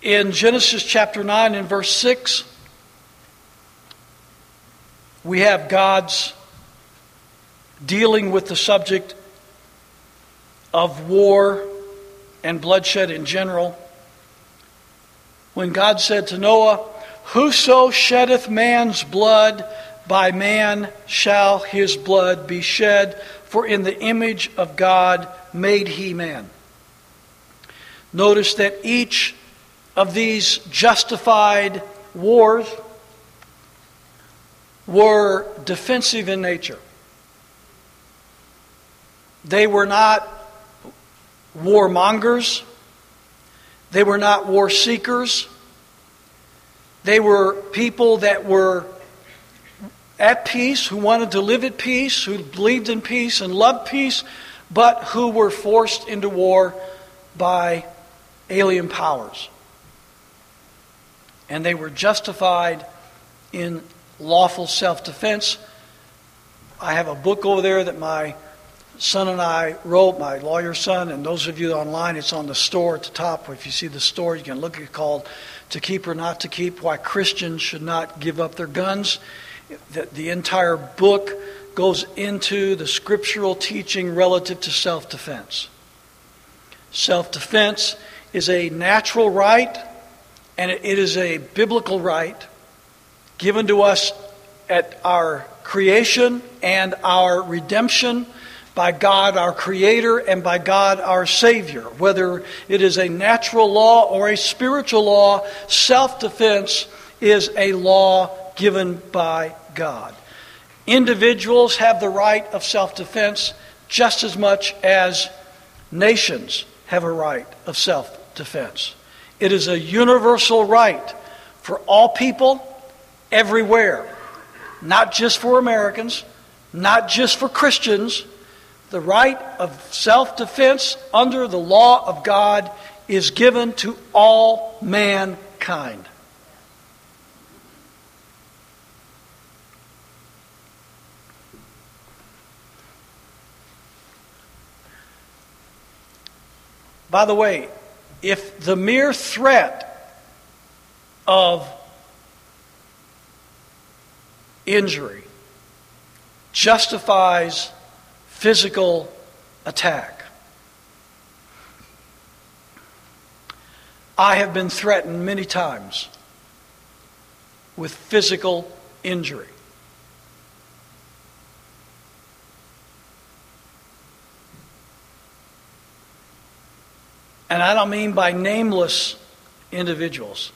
In Genesis chapter nine and verse six, we have God's dealing with the subject of war and bloodshed in general. When God said to Noah, "Whoso sheddeth man's blood, by man shall his blood be shed, for in the image of God made he man." Notice that each of these justified wars were defensive in nature. They were not warmongers. They were not war seekers. They were people that were at peace, who wanted to live at peace, who believed in peace and loved peace, but who were forced into war by alien powers. And they were justified in lawful self-defense. I have a book over there that my son and I wrote, my lawyer son, and those of you online, it's on the store at the top. If you see the store, you can look at it, called To Keep or Not to Keep, Why Christians Should Not Give Up Their Guns. The, the entire book goes into the scriptural teaching relative to self-defense. Self-defense is a natural right, and it is a biblical right given to us at our creation and our redemption by God our Creator and by God our Savior. Whether it is a natural law or a spiritual law, self-defense is a law given by God. Individuals have the right of self-defense just as much as nations have a right of self-defense. It is a universal right for all people everywhere, not just for Americans, not just for Christians. The right of self-defense under the law of God is given to all mankind. By the way, if the mere threat of injury justifies physical attack, I have been threatened many times with physical injury. And I don't mean by nameless individuals.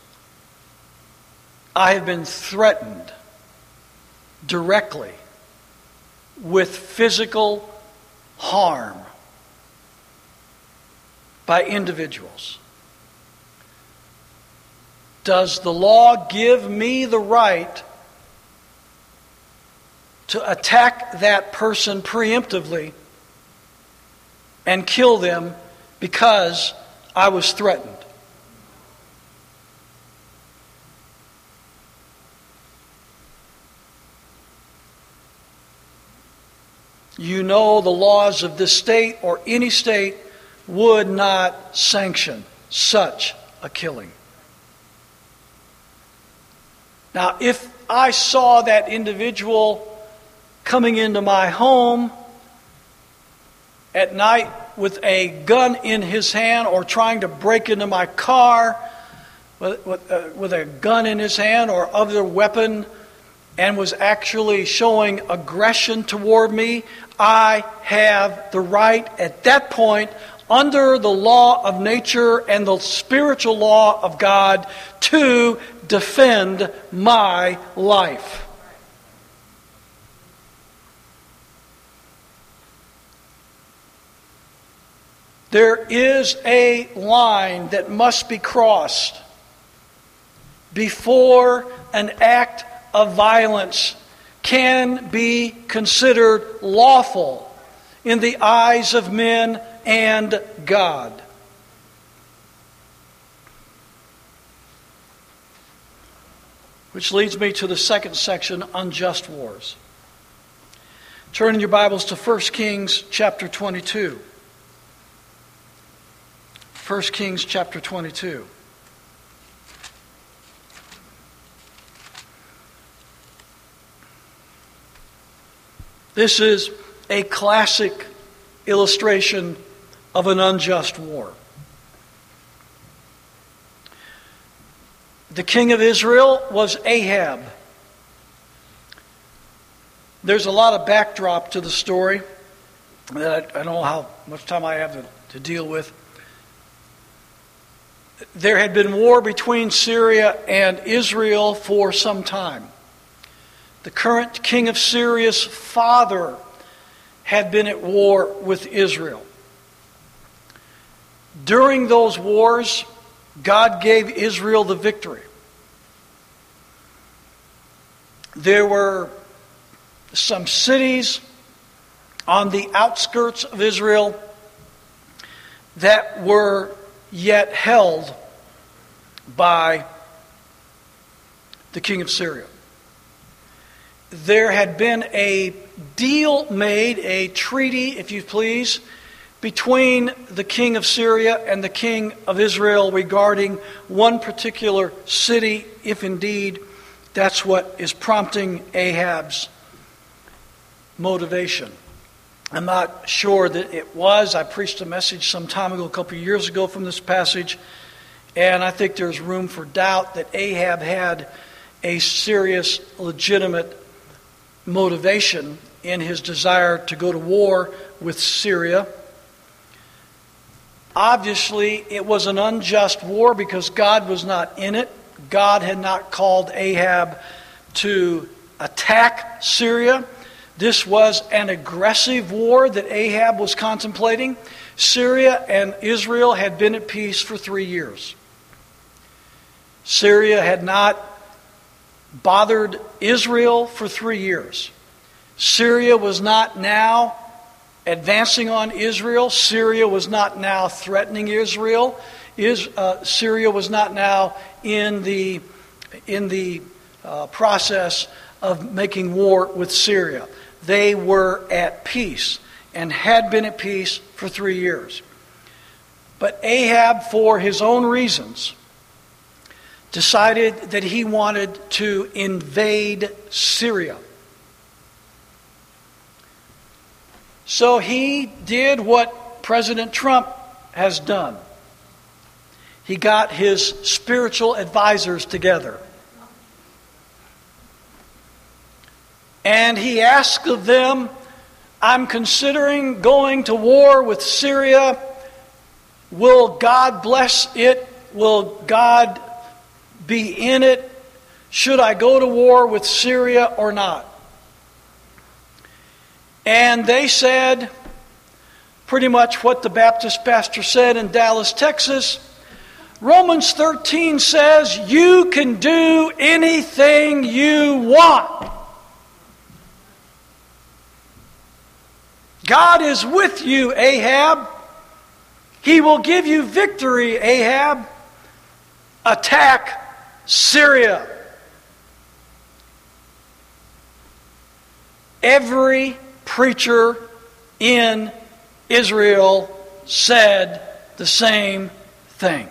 I have been threatened directly with physical harm by individuals. Does the law give me the right to attack that person preemptively and kill them because I was threatened? You know the laws of this state or any state would not sanction such a killing. Now, if I saw that individual coming into my home at night with a gun in his hand or trying to break into my car with, with, uh, with a gun in his hand or other weapon and was actually showing aggression toward me, I have the right at that point, under the law of nature and the spiritual law of God, to defend my life. There is a line that must be crossed before an act of violence can be considered lawful in the eyes of men and God. Which leads me to the second section, unjust wars. Turn in your Bibles to First Kings chapter twenty-two. First Kings chapter twenty-two. This is a classic illustration of an unjust war. The king of Israel was Ahab. There's a lot of backdrop to the story that I, I don't know how much time I have to, to deal with. There had been war between Syria and Israel for some time. The current king of Syria's father had been at war with Israel. During those wars, God gave Israel the victory. There were some cities on the outskirts of Israel that were yet held by the king of Syria. There had been a deal made, a treaty, if you please, between the king of Syria and the king of Israel regarding one particular city, if indeed that's what is prompting Ahab's motivation. I'm not sure that it was. I preached a message some time ago, a couple of years ago from this passage, and I think there's room for doubt that Ahab had a serious, legitimate motivation in his desire to go to war with Syria. Obviously, it was an unjust war because God was not in it. God had not called Ahab to attack Syria. This was an aggressive war that Ahab was contemplating. Syria and Israel had been at peace for three years. Syria had not bothered Israel for three years. Syria was not now advancing on Israel. Syria was not now threatening Israel. Is, uh, Syria was not now in the, in the uh, process of making war with Syria. They were at peace and had been at peace for three years. But Ahab, for his own reasons, decided that he wanted to invade Syria. So he did what President Trump has done. He got his spiritual advisors together. And he asked of them, I'm considering going to war with Syria. Will God bless it? Will God be in it? Should I go to war with Syria or not? And they said pretty much what the Baptist pastor said in Dallas, Texas. Romans thirteen says you can do anything you want. God is with you, Ahab. He will give you victory, Ahab. Attack Syria. Every preacher in Israel said the same thing.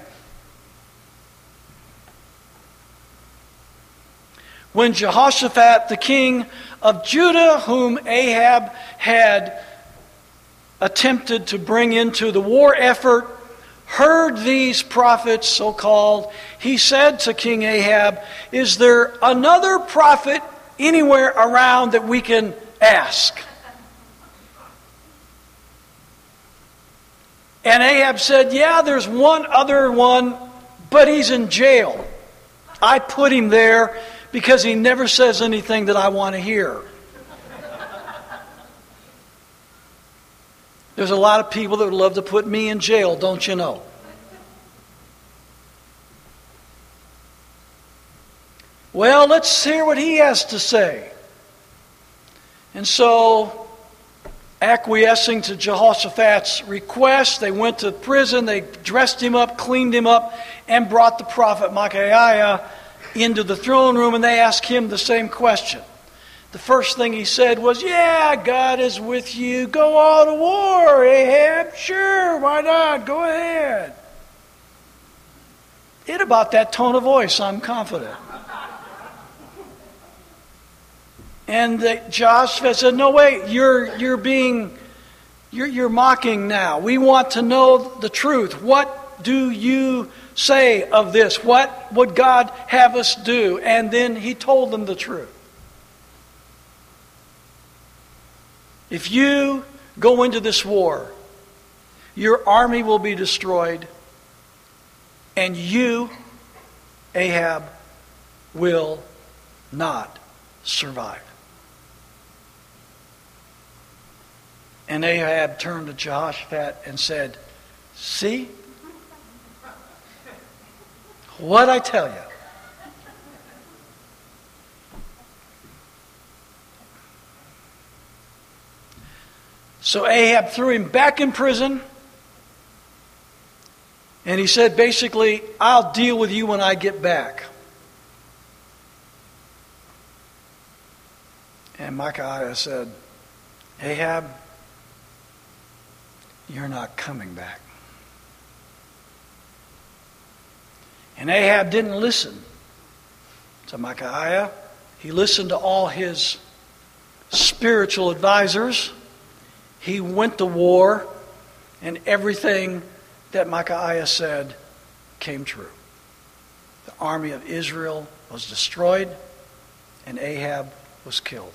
When Jehoshaphat, the king of Judah, whom Ahab had attempted to bring into the war effort, heard these prophets, so-called, he said to King Ahab, is there another prophet anywhere around that we can ask? And Ahab said, yeah, there's one other one, but he's in jail. I put him there because he never says anything that I want to hear. There's a lot of people that would love to put me in jail, don't you know? Well, let's hear what he has to say. And so, acquiescing to Jehoshaphat's request, they went to prison, they dressed him up, cleaned him up, and brought the prophet Micaiah into the throne room, and they asked him the same question. The first thing he said was, yeah, God is with you. Go all to war, Ahab. Sure, why not? Go ahead. In about that tone of voice, I'm confident. And the, Jehoshaphat said, no, wait, you're, you're being, you're, you're mocking now. We want to know the truth. What do you say of this? What would God have us do? And then he told them the truth. If you go into this war, your army will be destroyed, and you, Ahab, will not survive. And Ahab turned to Jehoshaphat and said, see? What'd I tell you? So Ahab threw him back in prison. And he said, basically, I'll deal with you when I get back. And Micaiah said, Ahab, you're not coming back. And Ahab didn't listen to Micaiah. He listened to all his spiritual advisors. He went to war, and everything that Micaiah said came true. The army of Israel was destroyed, and Ahab was killed.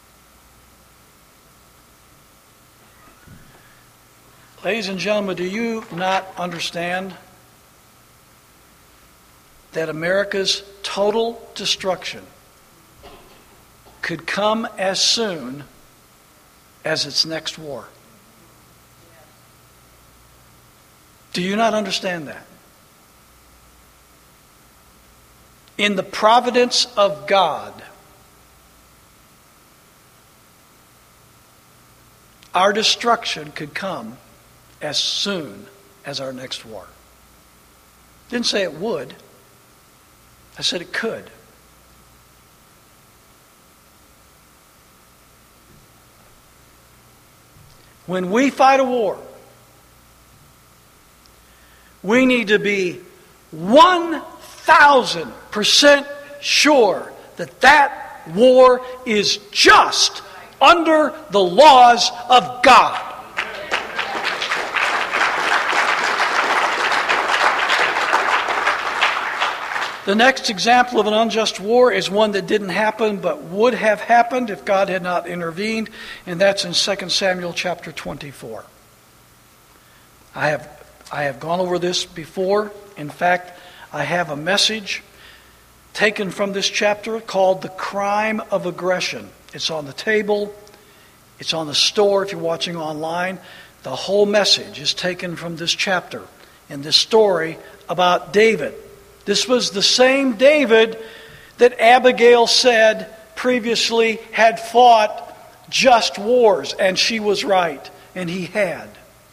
Ladies and gentlemen, do you not understand that America's total destruction could come as soon as its next war? Do you not understand that? In the providence of God, our destruction could come as soon as our next war. Didn't say it would. I said it could. When we fight a war, we need to be one thousand percent sure that that war is just under the laws of God. The next example of an unjust war is one that didn't happen but would have happened if God had not intervened, and that's in Second Samuel chapter twenty-four. I have I have gone over this before. In fact, I have a message taken from this chapter called The Crime of Aggression. It's on the table. It's on the store if you're watching online. The whole message is taken from this chapter in this story about David. This was the same David that Abigail said previously had fought just wars, and she was right, and he had.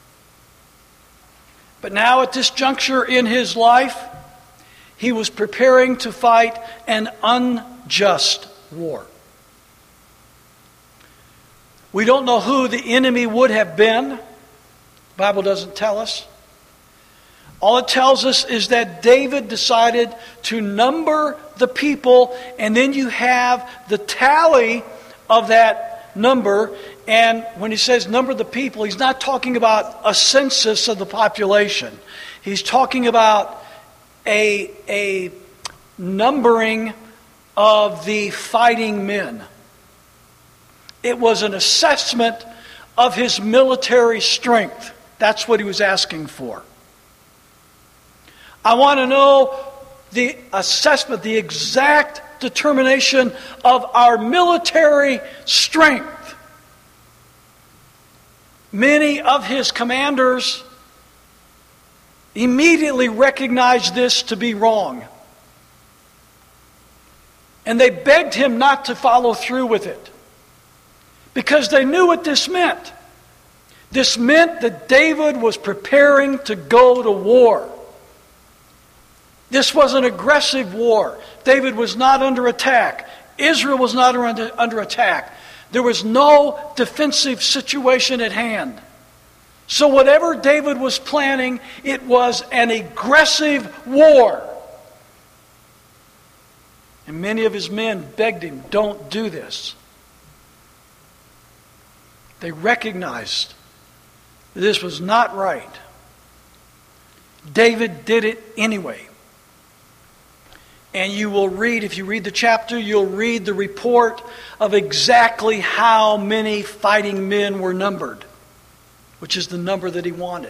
But now at this juncture in his life, he was preparing to fight an unjust war. We don't know who the enemy would have been. The Bible doesn't tell us. All it tells us is that David decided to number the people, and then you have the tally of that number. And when he says number the people, he's not talking about a census of the population. He's talking about a, a numbering of the fighting men. It was an assessment of his military strength. That's what he was asking for. I want to know the assessment, the exact determination of our military strength. Many of his commanders immediately recognized this to be wrong. And they begged him not to follow through with it, because they knew what this meant. This meant that David was preparing to go to war. This was an aggressive war. David was not under attack. Israel was not under, under attack. There was no defensive situation at hand. So whatever David was planning, it was an aggressive war. And many of his men begged him, don't do this. They recognized this was not right. David did it anyway. And you will read, if you read the chapter, you'll read the report of exactly how many fighting men were numbered, which is the number that he wanted.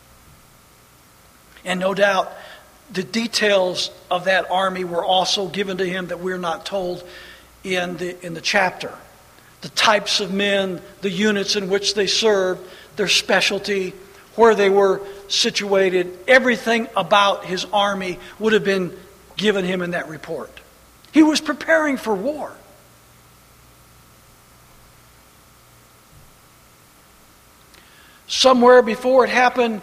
And no doubt, the details of that army were also given to him that we're not told in the, in the chapter. The types of men, the units in which they served, their specialty, where they were situated, everything about his army would have been given him in that report. He was preparing for war. Somewhere before it happened,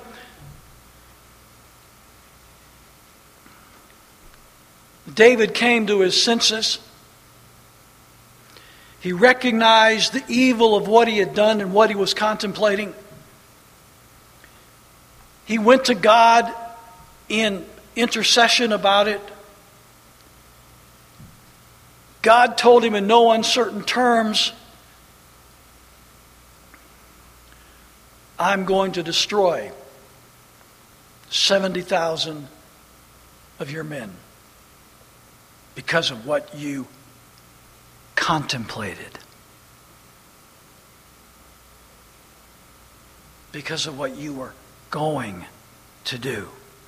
David came to his senses. He recognized the evil of what he had done and what he was contemplating. He went to God in intercession about it. God told him in no uncertain terms, I'm going to destroy seventy thousand of your men because of what you contemplated. Because of what you were going to do.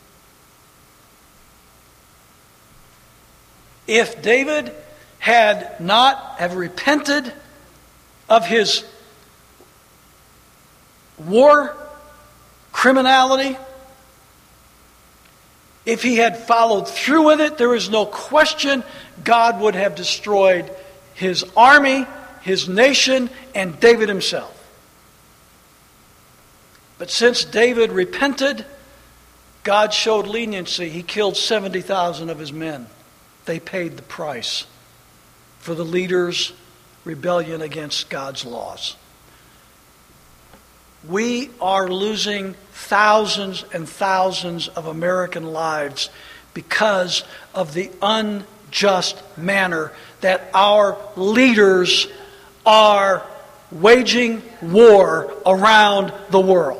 If David had not have repented of his war criminality, if he had followed through with it, there is no question God would have destroyed his army, his nation, and David himself. But since David repented, God showed leniency. He killed seventy thousand of his men. They paid the price for the leader's rebellion against God's laws. We are losing thousands and thousands of American lives because of the unjust manner that our leaders are waging war around the world.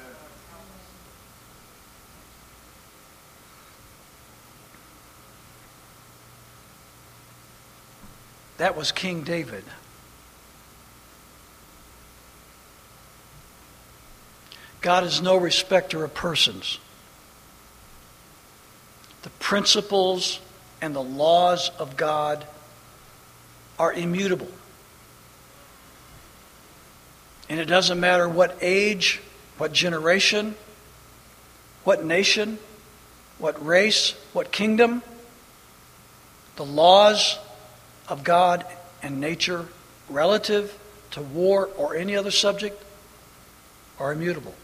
That was King David. God is no respecter of persons. The principles and the laws of God are immutable. And it doesn't matter what age, what generation, what nation, what race, what kingdom, the laws of God and nature relative to war or any other subject are immutable.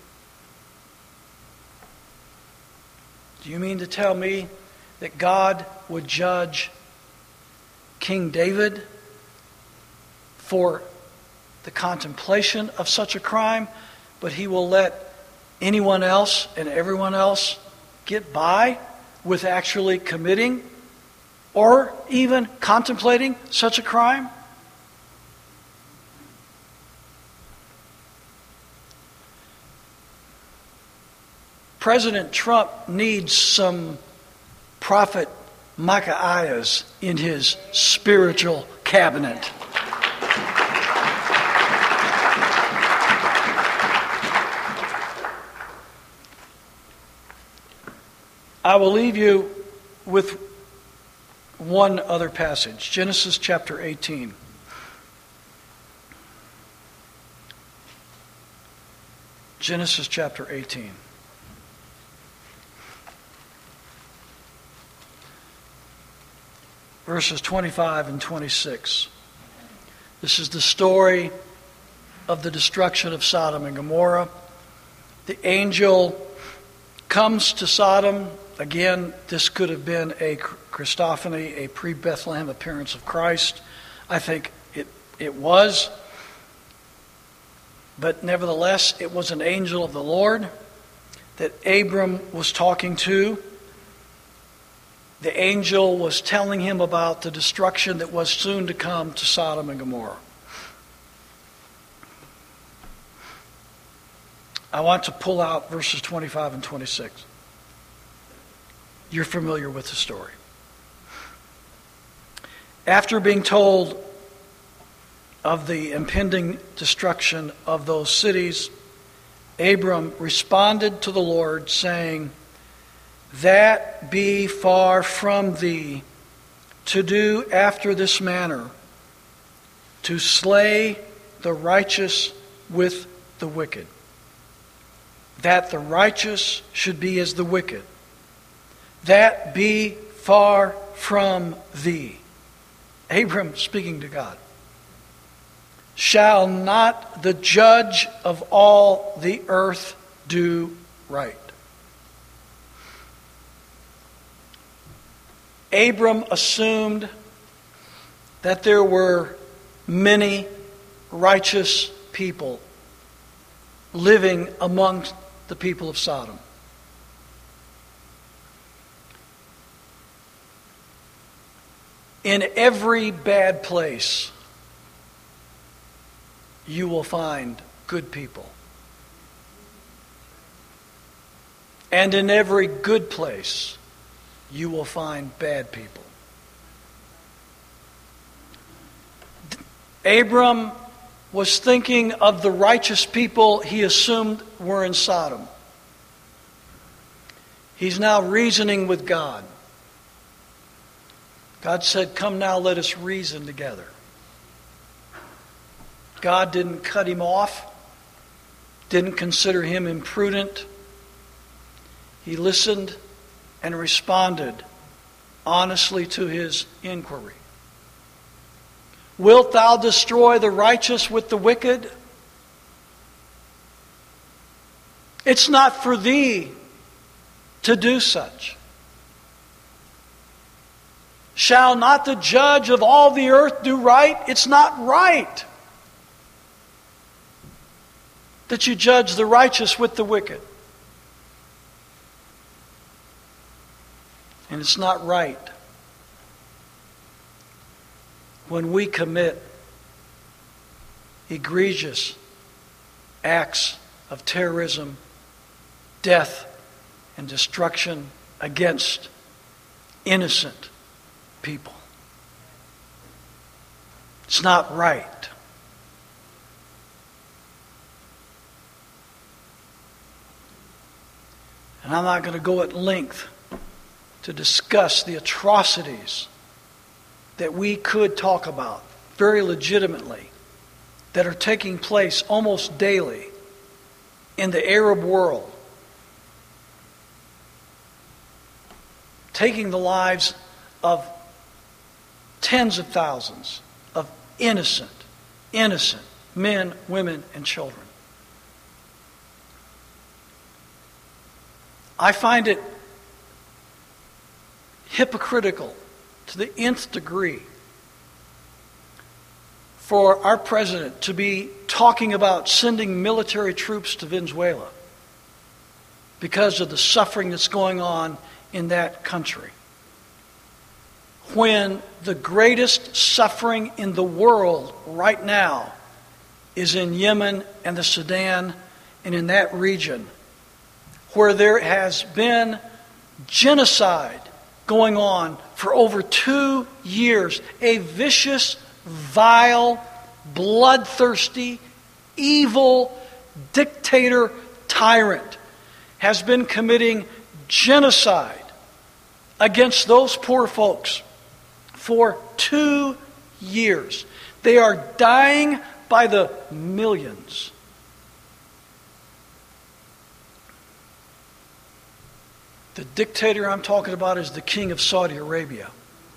Do you mean to tell me that God would judge King David for the contemplation of such a crime, but he will let anyone else and everyone else get by with actually committing or even contemplating such a crime? President Trump needs some prophet Micaiahs in his spiritual cabinet. I will leave you with one other passage, Genesis chapter eighteen. Genesis chapter eighteen. Verses twenty-five and twenty-six. This is the story of the destruction of Sodom and Gomorrah. The angel comes to Sodom. Again, this could have been a Christophany, a pre-Bethlehem appearance of Christ. I think it, it was. But nevertheless, it was an angel of the Lord that Abram was talking to. The angel was telling him about the destruction that was soon to come to Sodom and Gomorrah. I want to pull out verses twenty-five and twenty-six. You're familiar with the story. After being told of the impending destruction of those cities, Abram responded to the Lord, saying, "That be far from thee to do after this manner, to slay the righteous with the wicked, that the righteous should be as the wicked. That be far from thee." Abram speaking to God. "Shall not the judge of all the earth do right?" Abram assumed that there were many righteous people living amongst the people of Sodom. In every bad place, you will find good people. And in every good place, you will find bad people. Abram was thinking of the righteous people he assumed were in Sodom. He's now reasoning with God. God said, "Come now, let us reason together." God didn't cut him off, didn't consider him imprudent. He listened and responded honestly to his inquiry. "Wilt thou destroy the righteous with the wicked? It's not for thee to do such. Shall not the judge of all the earth do right?" It's not right that you judge the righteous with the wicked. And it's not right when we commit egregious acts of terrorism, death, and destruction against innocent people. It's not right. And I'm not going to go at length to discuss the atrocities that we could talk about very legitimately that are taking place almost daily in the Arab world, taking the lives of tens of thousands of innocent, innocent men, women, and children. I find it hypocritical to the nth degree for our president to be talking about sending military troops to Venezuela because of the suffering that's going on in that country, when the greatest suffering in the world right now is in Yemen and the Sudan and in that region, where there has been genocide going on for over two years. A vicious, vile, bloodthirsty, evil dictator tyrant has been committing genocide against those poor folks for two years. They are dying by the millions. The dictator I'm talking about is the king of Saudi Arabia.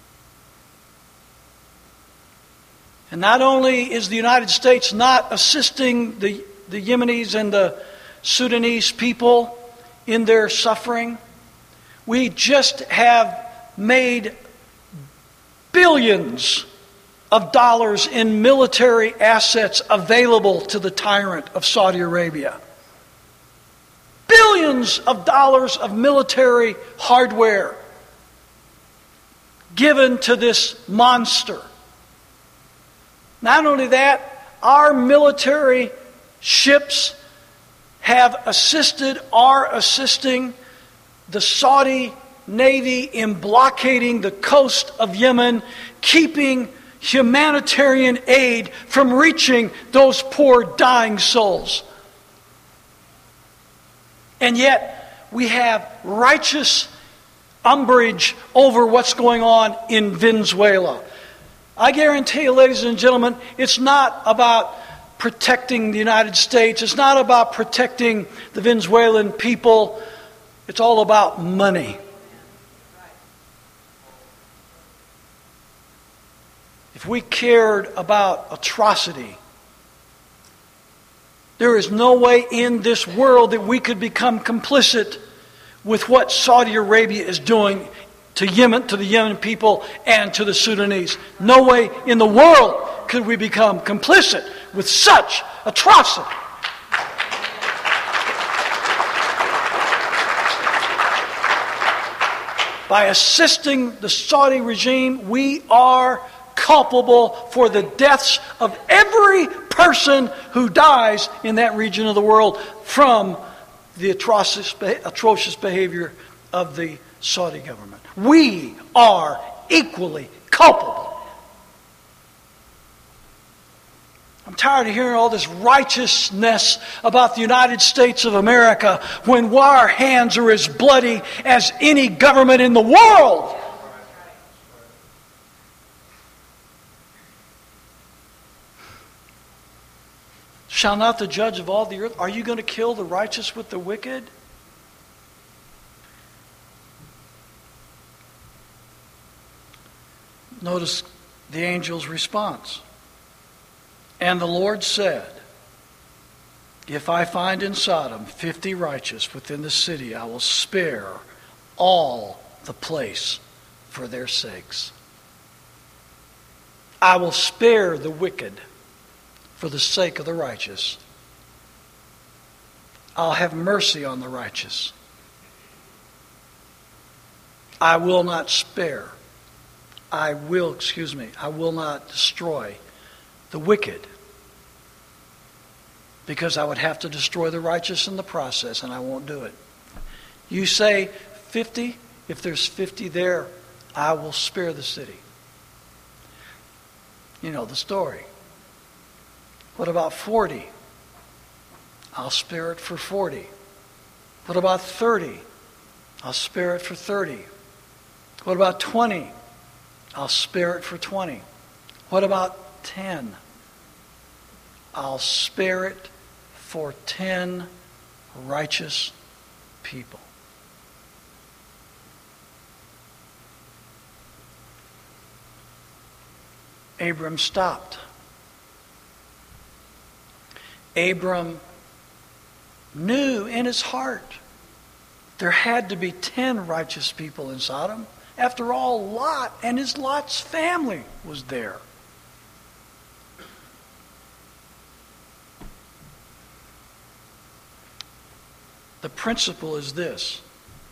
And not only is the United States not assisting the, the Yemenis and the Sudanese people in their suffering, we just have made billions of dollars in military assets available to the tyrant of Saudi Arabia. Billions of dollars of military hardware given to this monster. Not only that, our military ships have assisted, are assisting the Saudi Navy in blockading the coast of Yemen, keeping humanitarian aid from reaching those poor dying souls. And yet we have righteous umbrage over what's going on in Venezuela. I guarantee you, ladies and gentlemen, it's not about protecting the United States. It's not about protecting the Venezuelan people. It's all about money. If we cared about atrocity, there is no way in this world that we could become complicit with what Saudi Arabia is doing to Yemen, to the Yemen people, and to the Sudanese. No way in the world could we become complicit with such atrocity. By assisting the Saudi regime, we are culpable for the deaths of every person who dies in that region of the world from the atrocious, atrocious behavior of the Saudi government. We are equally culpable. I'm tired of hearing all this righteousness about the United States of America when our hands are as bloody as any government in the world. Shall not the judge of all the earth? Are you going to kill the righteous with the wicked? Notice the angel's response. And the Lord said, if I find in Sodom fifty righteous within the city, I will spare all the place for their sakes. I will spare the wicked for the sake of the righteous. I'll have mercy on the righteous. I will not spare. I will, excuse me, I will not destroy the wicked, because I would have to destroy the righteous in the process, and I won't do it. You say fifty, if there's fifty there, I will spare the city. You know the story. What about forty? I'll spare it for forty. What about thirty? I'll spare it for thirty. What about twenty? I'll spare it for twenty. What about ten? I'll spare it for ten righteous people. Abram stopped. Abram knew in his heart there had to be ten righteous people in Sodom. After all, Lot and his Lot's family was there. The principle is this: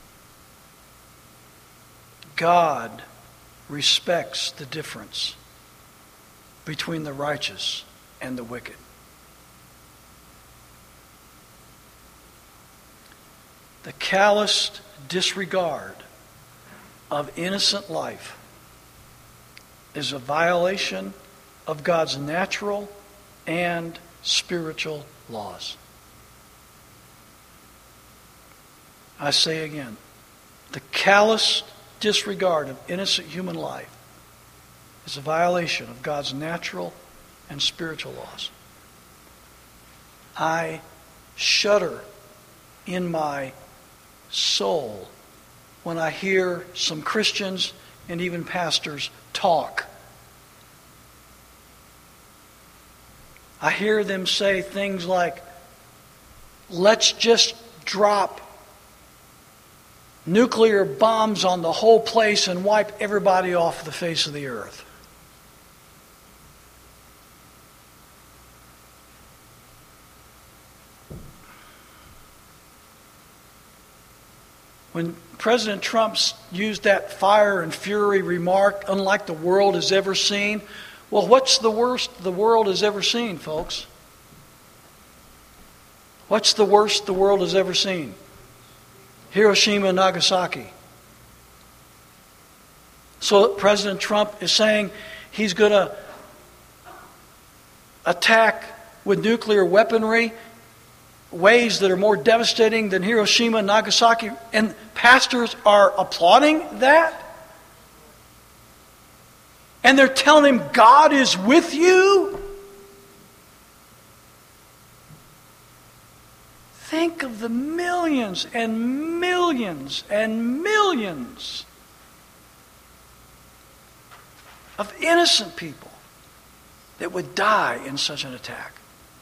God respects the difference between the righteous and the wicked. The calloused disregard of innocent life is a violation of God's natural and spiritual laws. I say again, the callous disregard of innocent human life is a violation of God's natural and spiritual laws. I shudder in my soul when I hear some Christians and even pastors talk. I hear them say things like, let's just drop nuclear bombs on the whole place and wipe everybody off the face of the earth. When President Trump used that fire and fury remark, unlike the world has ever seen, well, what's the worst the world has ever seen, folks? What's the worst the world has ever seen? Hiroshima and Nagasaki. So President Trump is saying he's going to attack with nuclear weaponry ways that are more devastating than Hiroshima and Nagasaki, and pastors are applauding that? And they're telling him God is with you? Think of the millions and millions and millions of innocent people that would die in such an attack.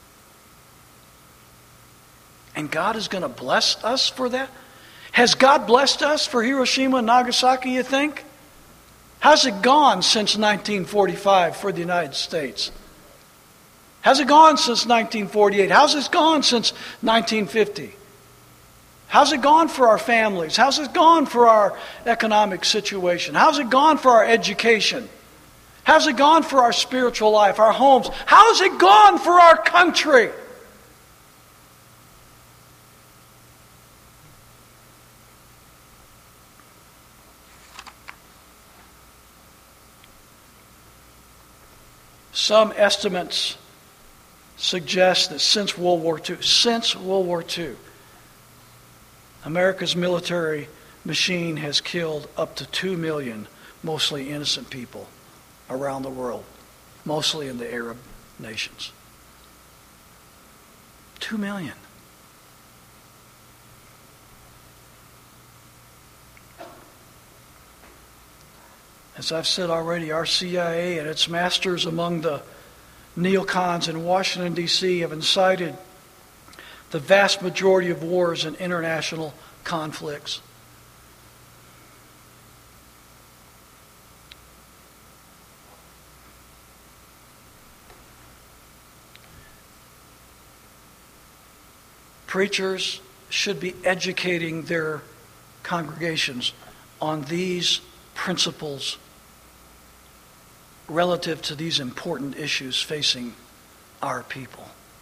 And God is going to bless us for that? Has God blessed us for Hiroshima and Nagasaki, you think? How's it gone since nineteen forty-five for the United States? How's it gone since nineteen forty-eight? How's it gone since nineteen fifty? How's it gone for our families? How's it gone for our economic situation? How's it gone for our education? How's it gone for our spiritual life, our homes? How's it gone for our country? Some estimates suggest that since World War Two, since World War Two, America's military machine has killed up to two million mostly innocent people around the world, mostly in the Arab nations. Two million. As I've said already, our C I A and its masters among the neocons in Washington, D C have incited the vast majority of wars and international conflicts. Preachers should be educating their congregations on these principles relative to these important issues facing our people.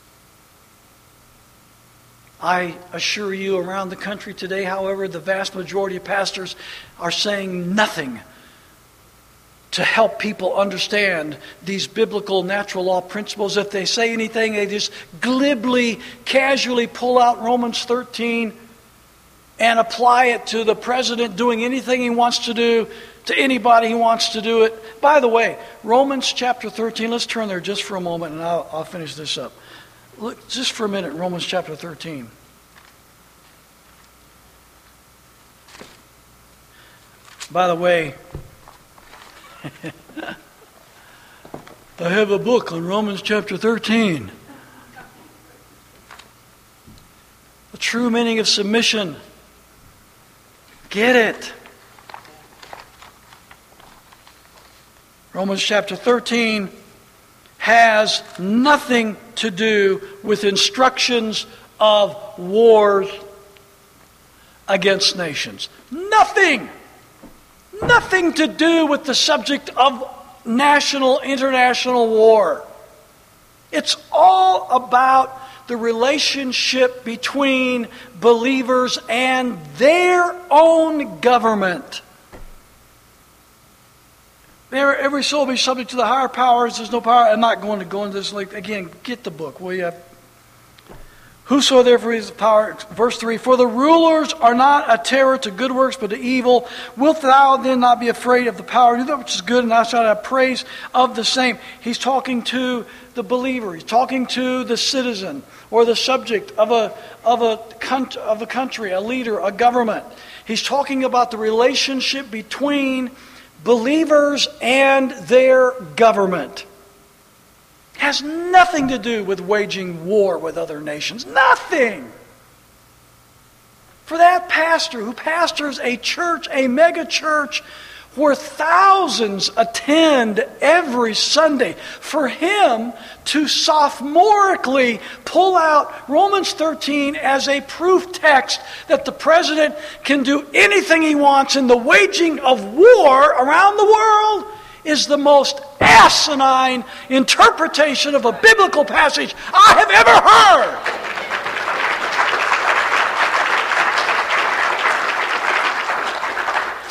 I assure you, around the country today, however, the vast majority of pastors are saying nothing to help people understand these biblical natural law principles. If they say anything, they just glibly, casually pull out Romans thirteen and apply it to the president doing anything he wants to do, to anybody he wants to do it. By the way, Romans chapter thirteen, let's turn there just for a moment and I'll, I'll finish this up. Look, just for a minute, Romans chapter thirteen. By the way, I have a book on Romans chapter thirteen. The true meaning of submission. Get it. Romans chapter thirteen has nothing to do with instructions of wars against nations. Nothing. Nothing to do with the subject of national, international war. It's all about the relationship between believers and their own government. Every soul be subject to the higher powers. There's no power. I'm not going to go into this. Like, again, get the book, will you? Whoso therefore is the power, verse three, for the rulers are not a terror to good works, but to evil. Wilt thou then not be afraid of the power? Do that which is good, and thou shalt have praise of the same. He's talking to the believer. He's talking to the citizen or the subject of a of a of a country, a leader, a government. He's talking about the relationship between believers and their government. Has nothing to do with waging war with other nations. Nothing. For that pastor who pastors a church, a mega church, where thousands attend every Sunday, for him to sophomorically pull out Romans thirteen as a proof text that the president can do anything he wants in the waging of war around the world is the most asinine interpretation of a biblical passage I have ever heard.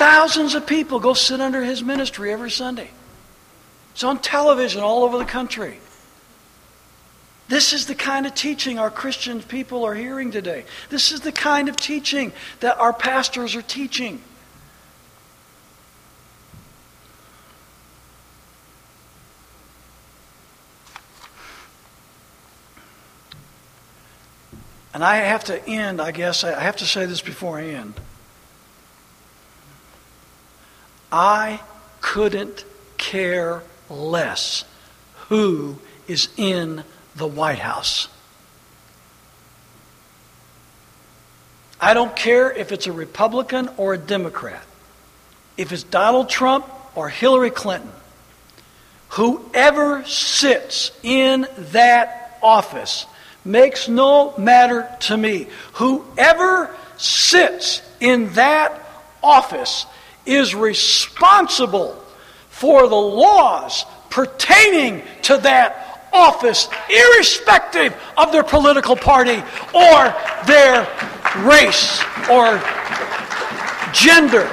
Thousands of people go sit under his ministry every Sunday. It's on television all over the country. This is the kind of teaching our Christian people are hearing today. This is the kind of teaching that our pastors are teaching. And I have to end, I guess, I have to say this before I end. I couldn't care less who is in the White House. I don't care if it's a Republican or a Democrat, if it's Donald Trump or Hillary Clinton. Whoever sits in that office makes no matter to me. Whoever sits in that office is responsible for the laws pertaining to that office, irrespective of their political party or their race or gender.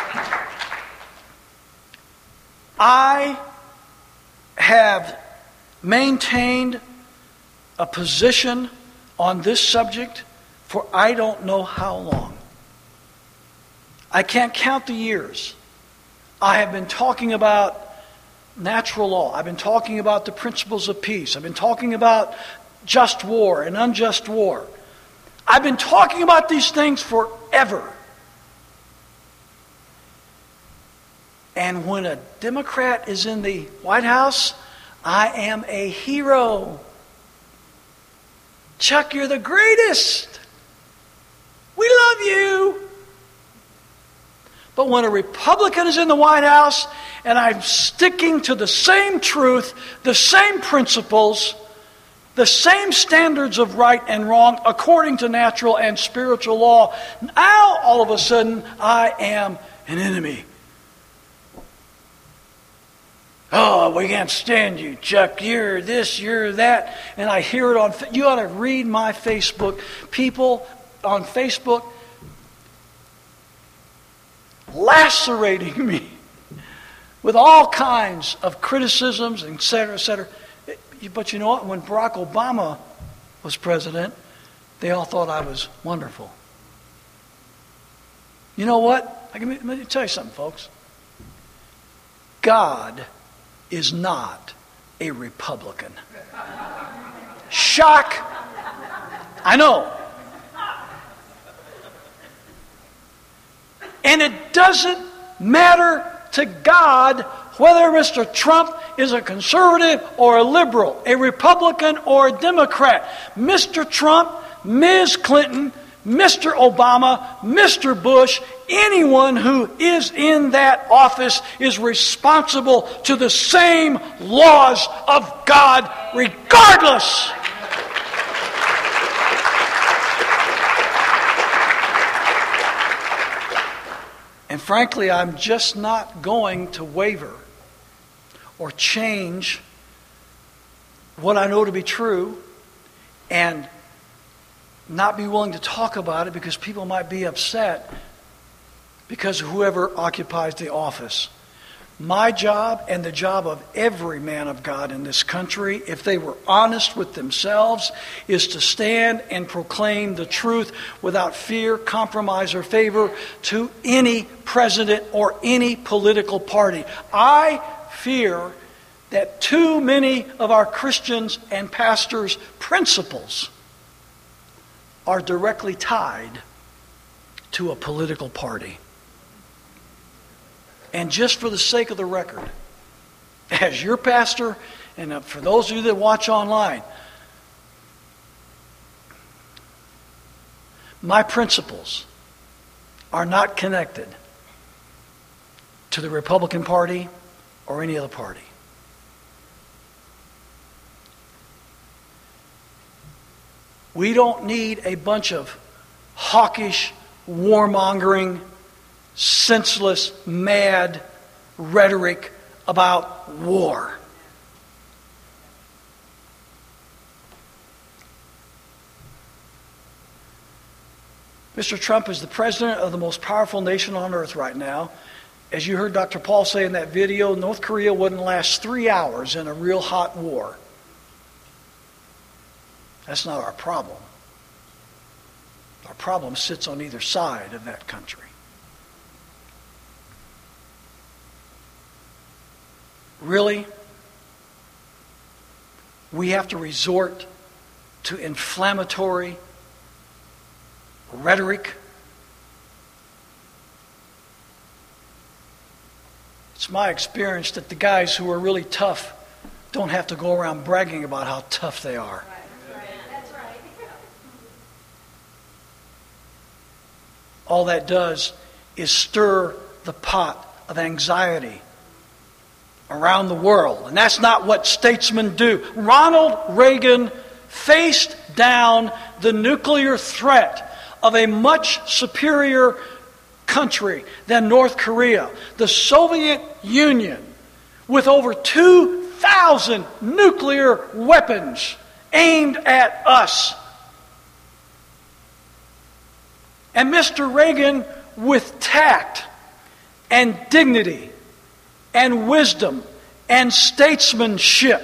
I have maintained a position on this subject for I don't know how long. I can't count the years. I have been talking about natural law. I've been talking about the principles of peace. I've been talking about just war and unjust war. I've been talking about these things forever. And when a Democrat is in the White House, I am a hero. Chuck, you're the greatest. We love you. But when a Republican is in the White House and I'm sticking to the same truth, the same principles, the same standards of right and wrong according to natural and spiritual law, now all of a sudden I am an enemy. Oh, we can't stand you, Chuck. You're this, you're that. And I hear it on, you ought to read my Facebook. People on Facebook lacerating me with all kinds of criticisms, et cetera, et cetera. But you know what? When Barack Obama was president, they all thought I was wonderful. You know what? I can, let me tell you something, folks. God is not a Republican. Shock! I know. And it doesn't matter to God whether Mister Trump is a conservative or a liberal, a Republican or a Democrat. Mister Trump, Miz Clinton, Mister Obama, Mister Bush, anyone who is in that office is responsible to the same laws of God regardless. And frankly, I'm just not going to waver or change what I know to be true and not be willing to talk about it because people might be upset because of whoever occupies the office. My job and the job of every man of God in this country, if they were honest with themselves, is to stand and proclaim the truth without fear, compromise, or favor to any president or any political party. I fear that too many of our Christians and pastors' principles are directly tied to a political party. And just for the sake of the record, as your pastor, and for those of you that watch online, my principles are not connected to the Republican Party or any other party. We don't need a bunch of hawkish, warmongering, senseless, mad rhetoric about war. Mister Trump is the president of the most powerful nation on earth right now. As you heard Doctor Paul say in that video, North Korea wouldn't last three hours in a real hot war. That's not our problem. Our problem sits on either side of that country. Really? We have to resort to inflammatory rhetoric? It's my experience that the guys who are really tough don't have to go around bragging about how tough they are. That's right. All that does is stir the pot of anxiety around the world. And that's not what statesmen do. Ronald Reagan faced down the nuclear threat of a much superior country than North Korea, the Soviet Union, with over two thousand nuclear weapons aimed at us. And Mister Reagan, with tact and dignity and wisdom and statesmanship,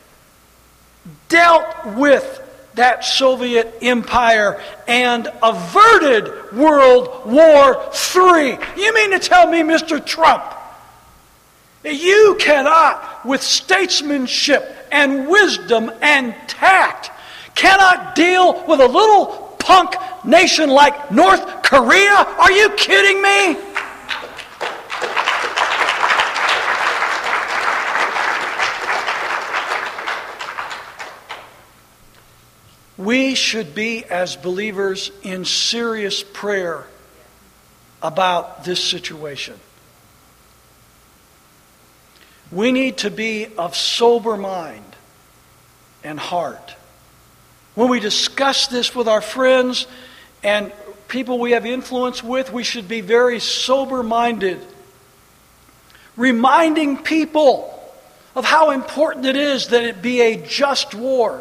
dealt with that Soviet empire and averted World War Three. You mean to tell me, Mister Trump, that you cannot, with statesmanship and wisdom and tact, cannot deal with a little punk nation like North Korea? Are you kidding me? We should be, as believers, in serious prayer about this situation. We need to be of sober mind and heart. When we discuss this with our friends and people we have influence with, we should be very sober-minded, reminding people of how important it is that it be a just war.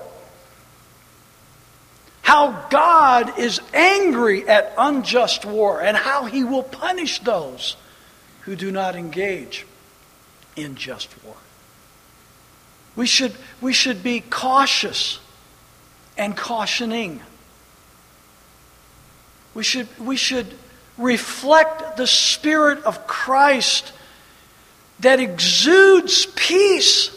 How God is angry at unjust war and how He will punish those who do not engage in just war. We should, we should be cautious and cautioning. We should, we should reflect the Spirit of Christ that exudes peace.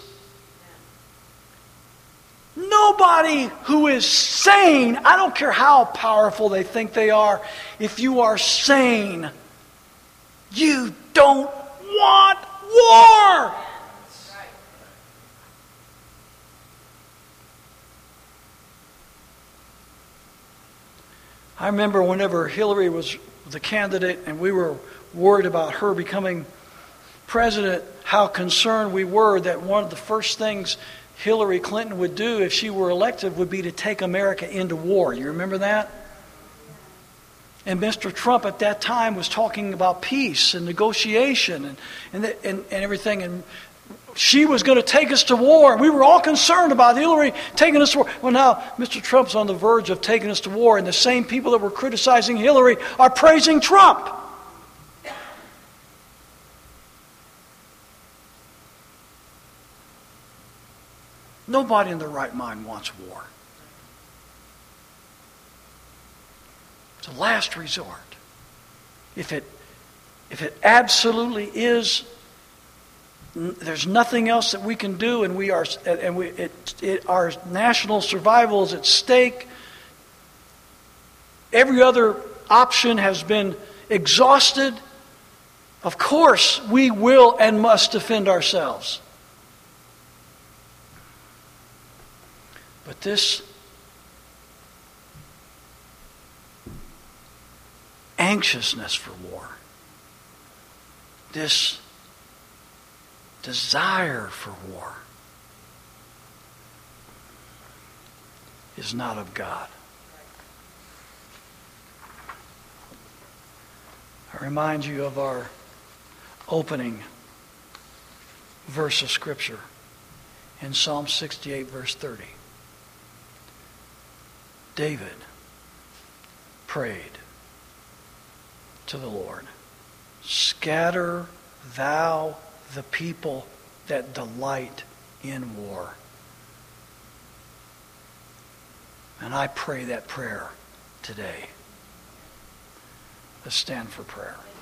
Nobody who is sane, I don't care how powerful they think they are, if you are sane, you don't want war. I remember whenever Hillary was the candidate and we were worried about her becoming president, how concerned we were that one of the first things Hillary Clinton would do if she were elected would be to take America into war. You remember that? And Mister Trump at that time was talking about peace and negotiation and and, and, and everything. And she was going to take us to war. And we were all concerned about Hillary taking us to war. Well, now Mister Trump's on the verge of taking us to war. And the same people that were criticizing Hillary are praising Trump. Nobody in their right mind wants war. It's a last resort. If it, if it absolutely is, there's nothing else that we can do, and we are, and we, it, it, our national survival is at stake. Every other option has been exhausted. Of course, we will and must defend ourselves. But this anxiousness for war, this desire for war, is not of God. I remind you of our opening verse of Scripture in Psalm sixty-eight, verse thirty. David prayed, to the Lord. Scatter thou the people that delight in war. And I pray that prayer today. Let's stand for prayer.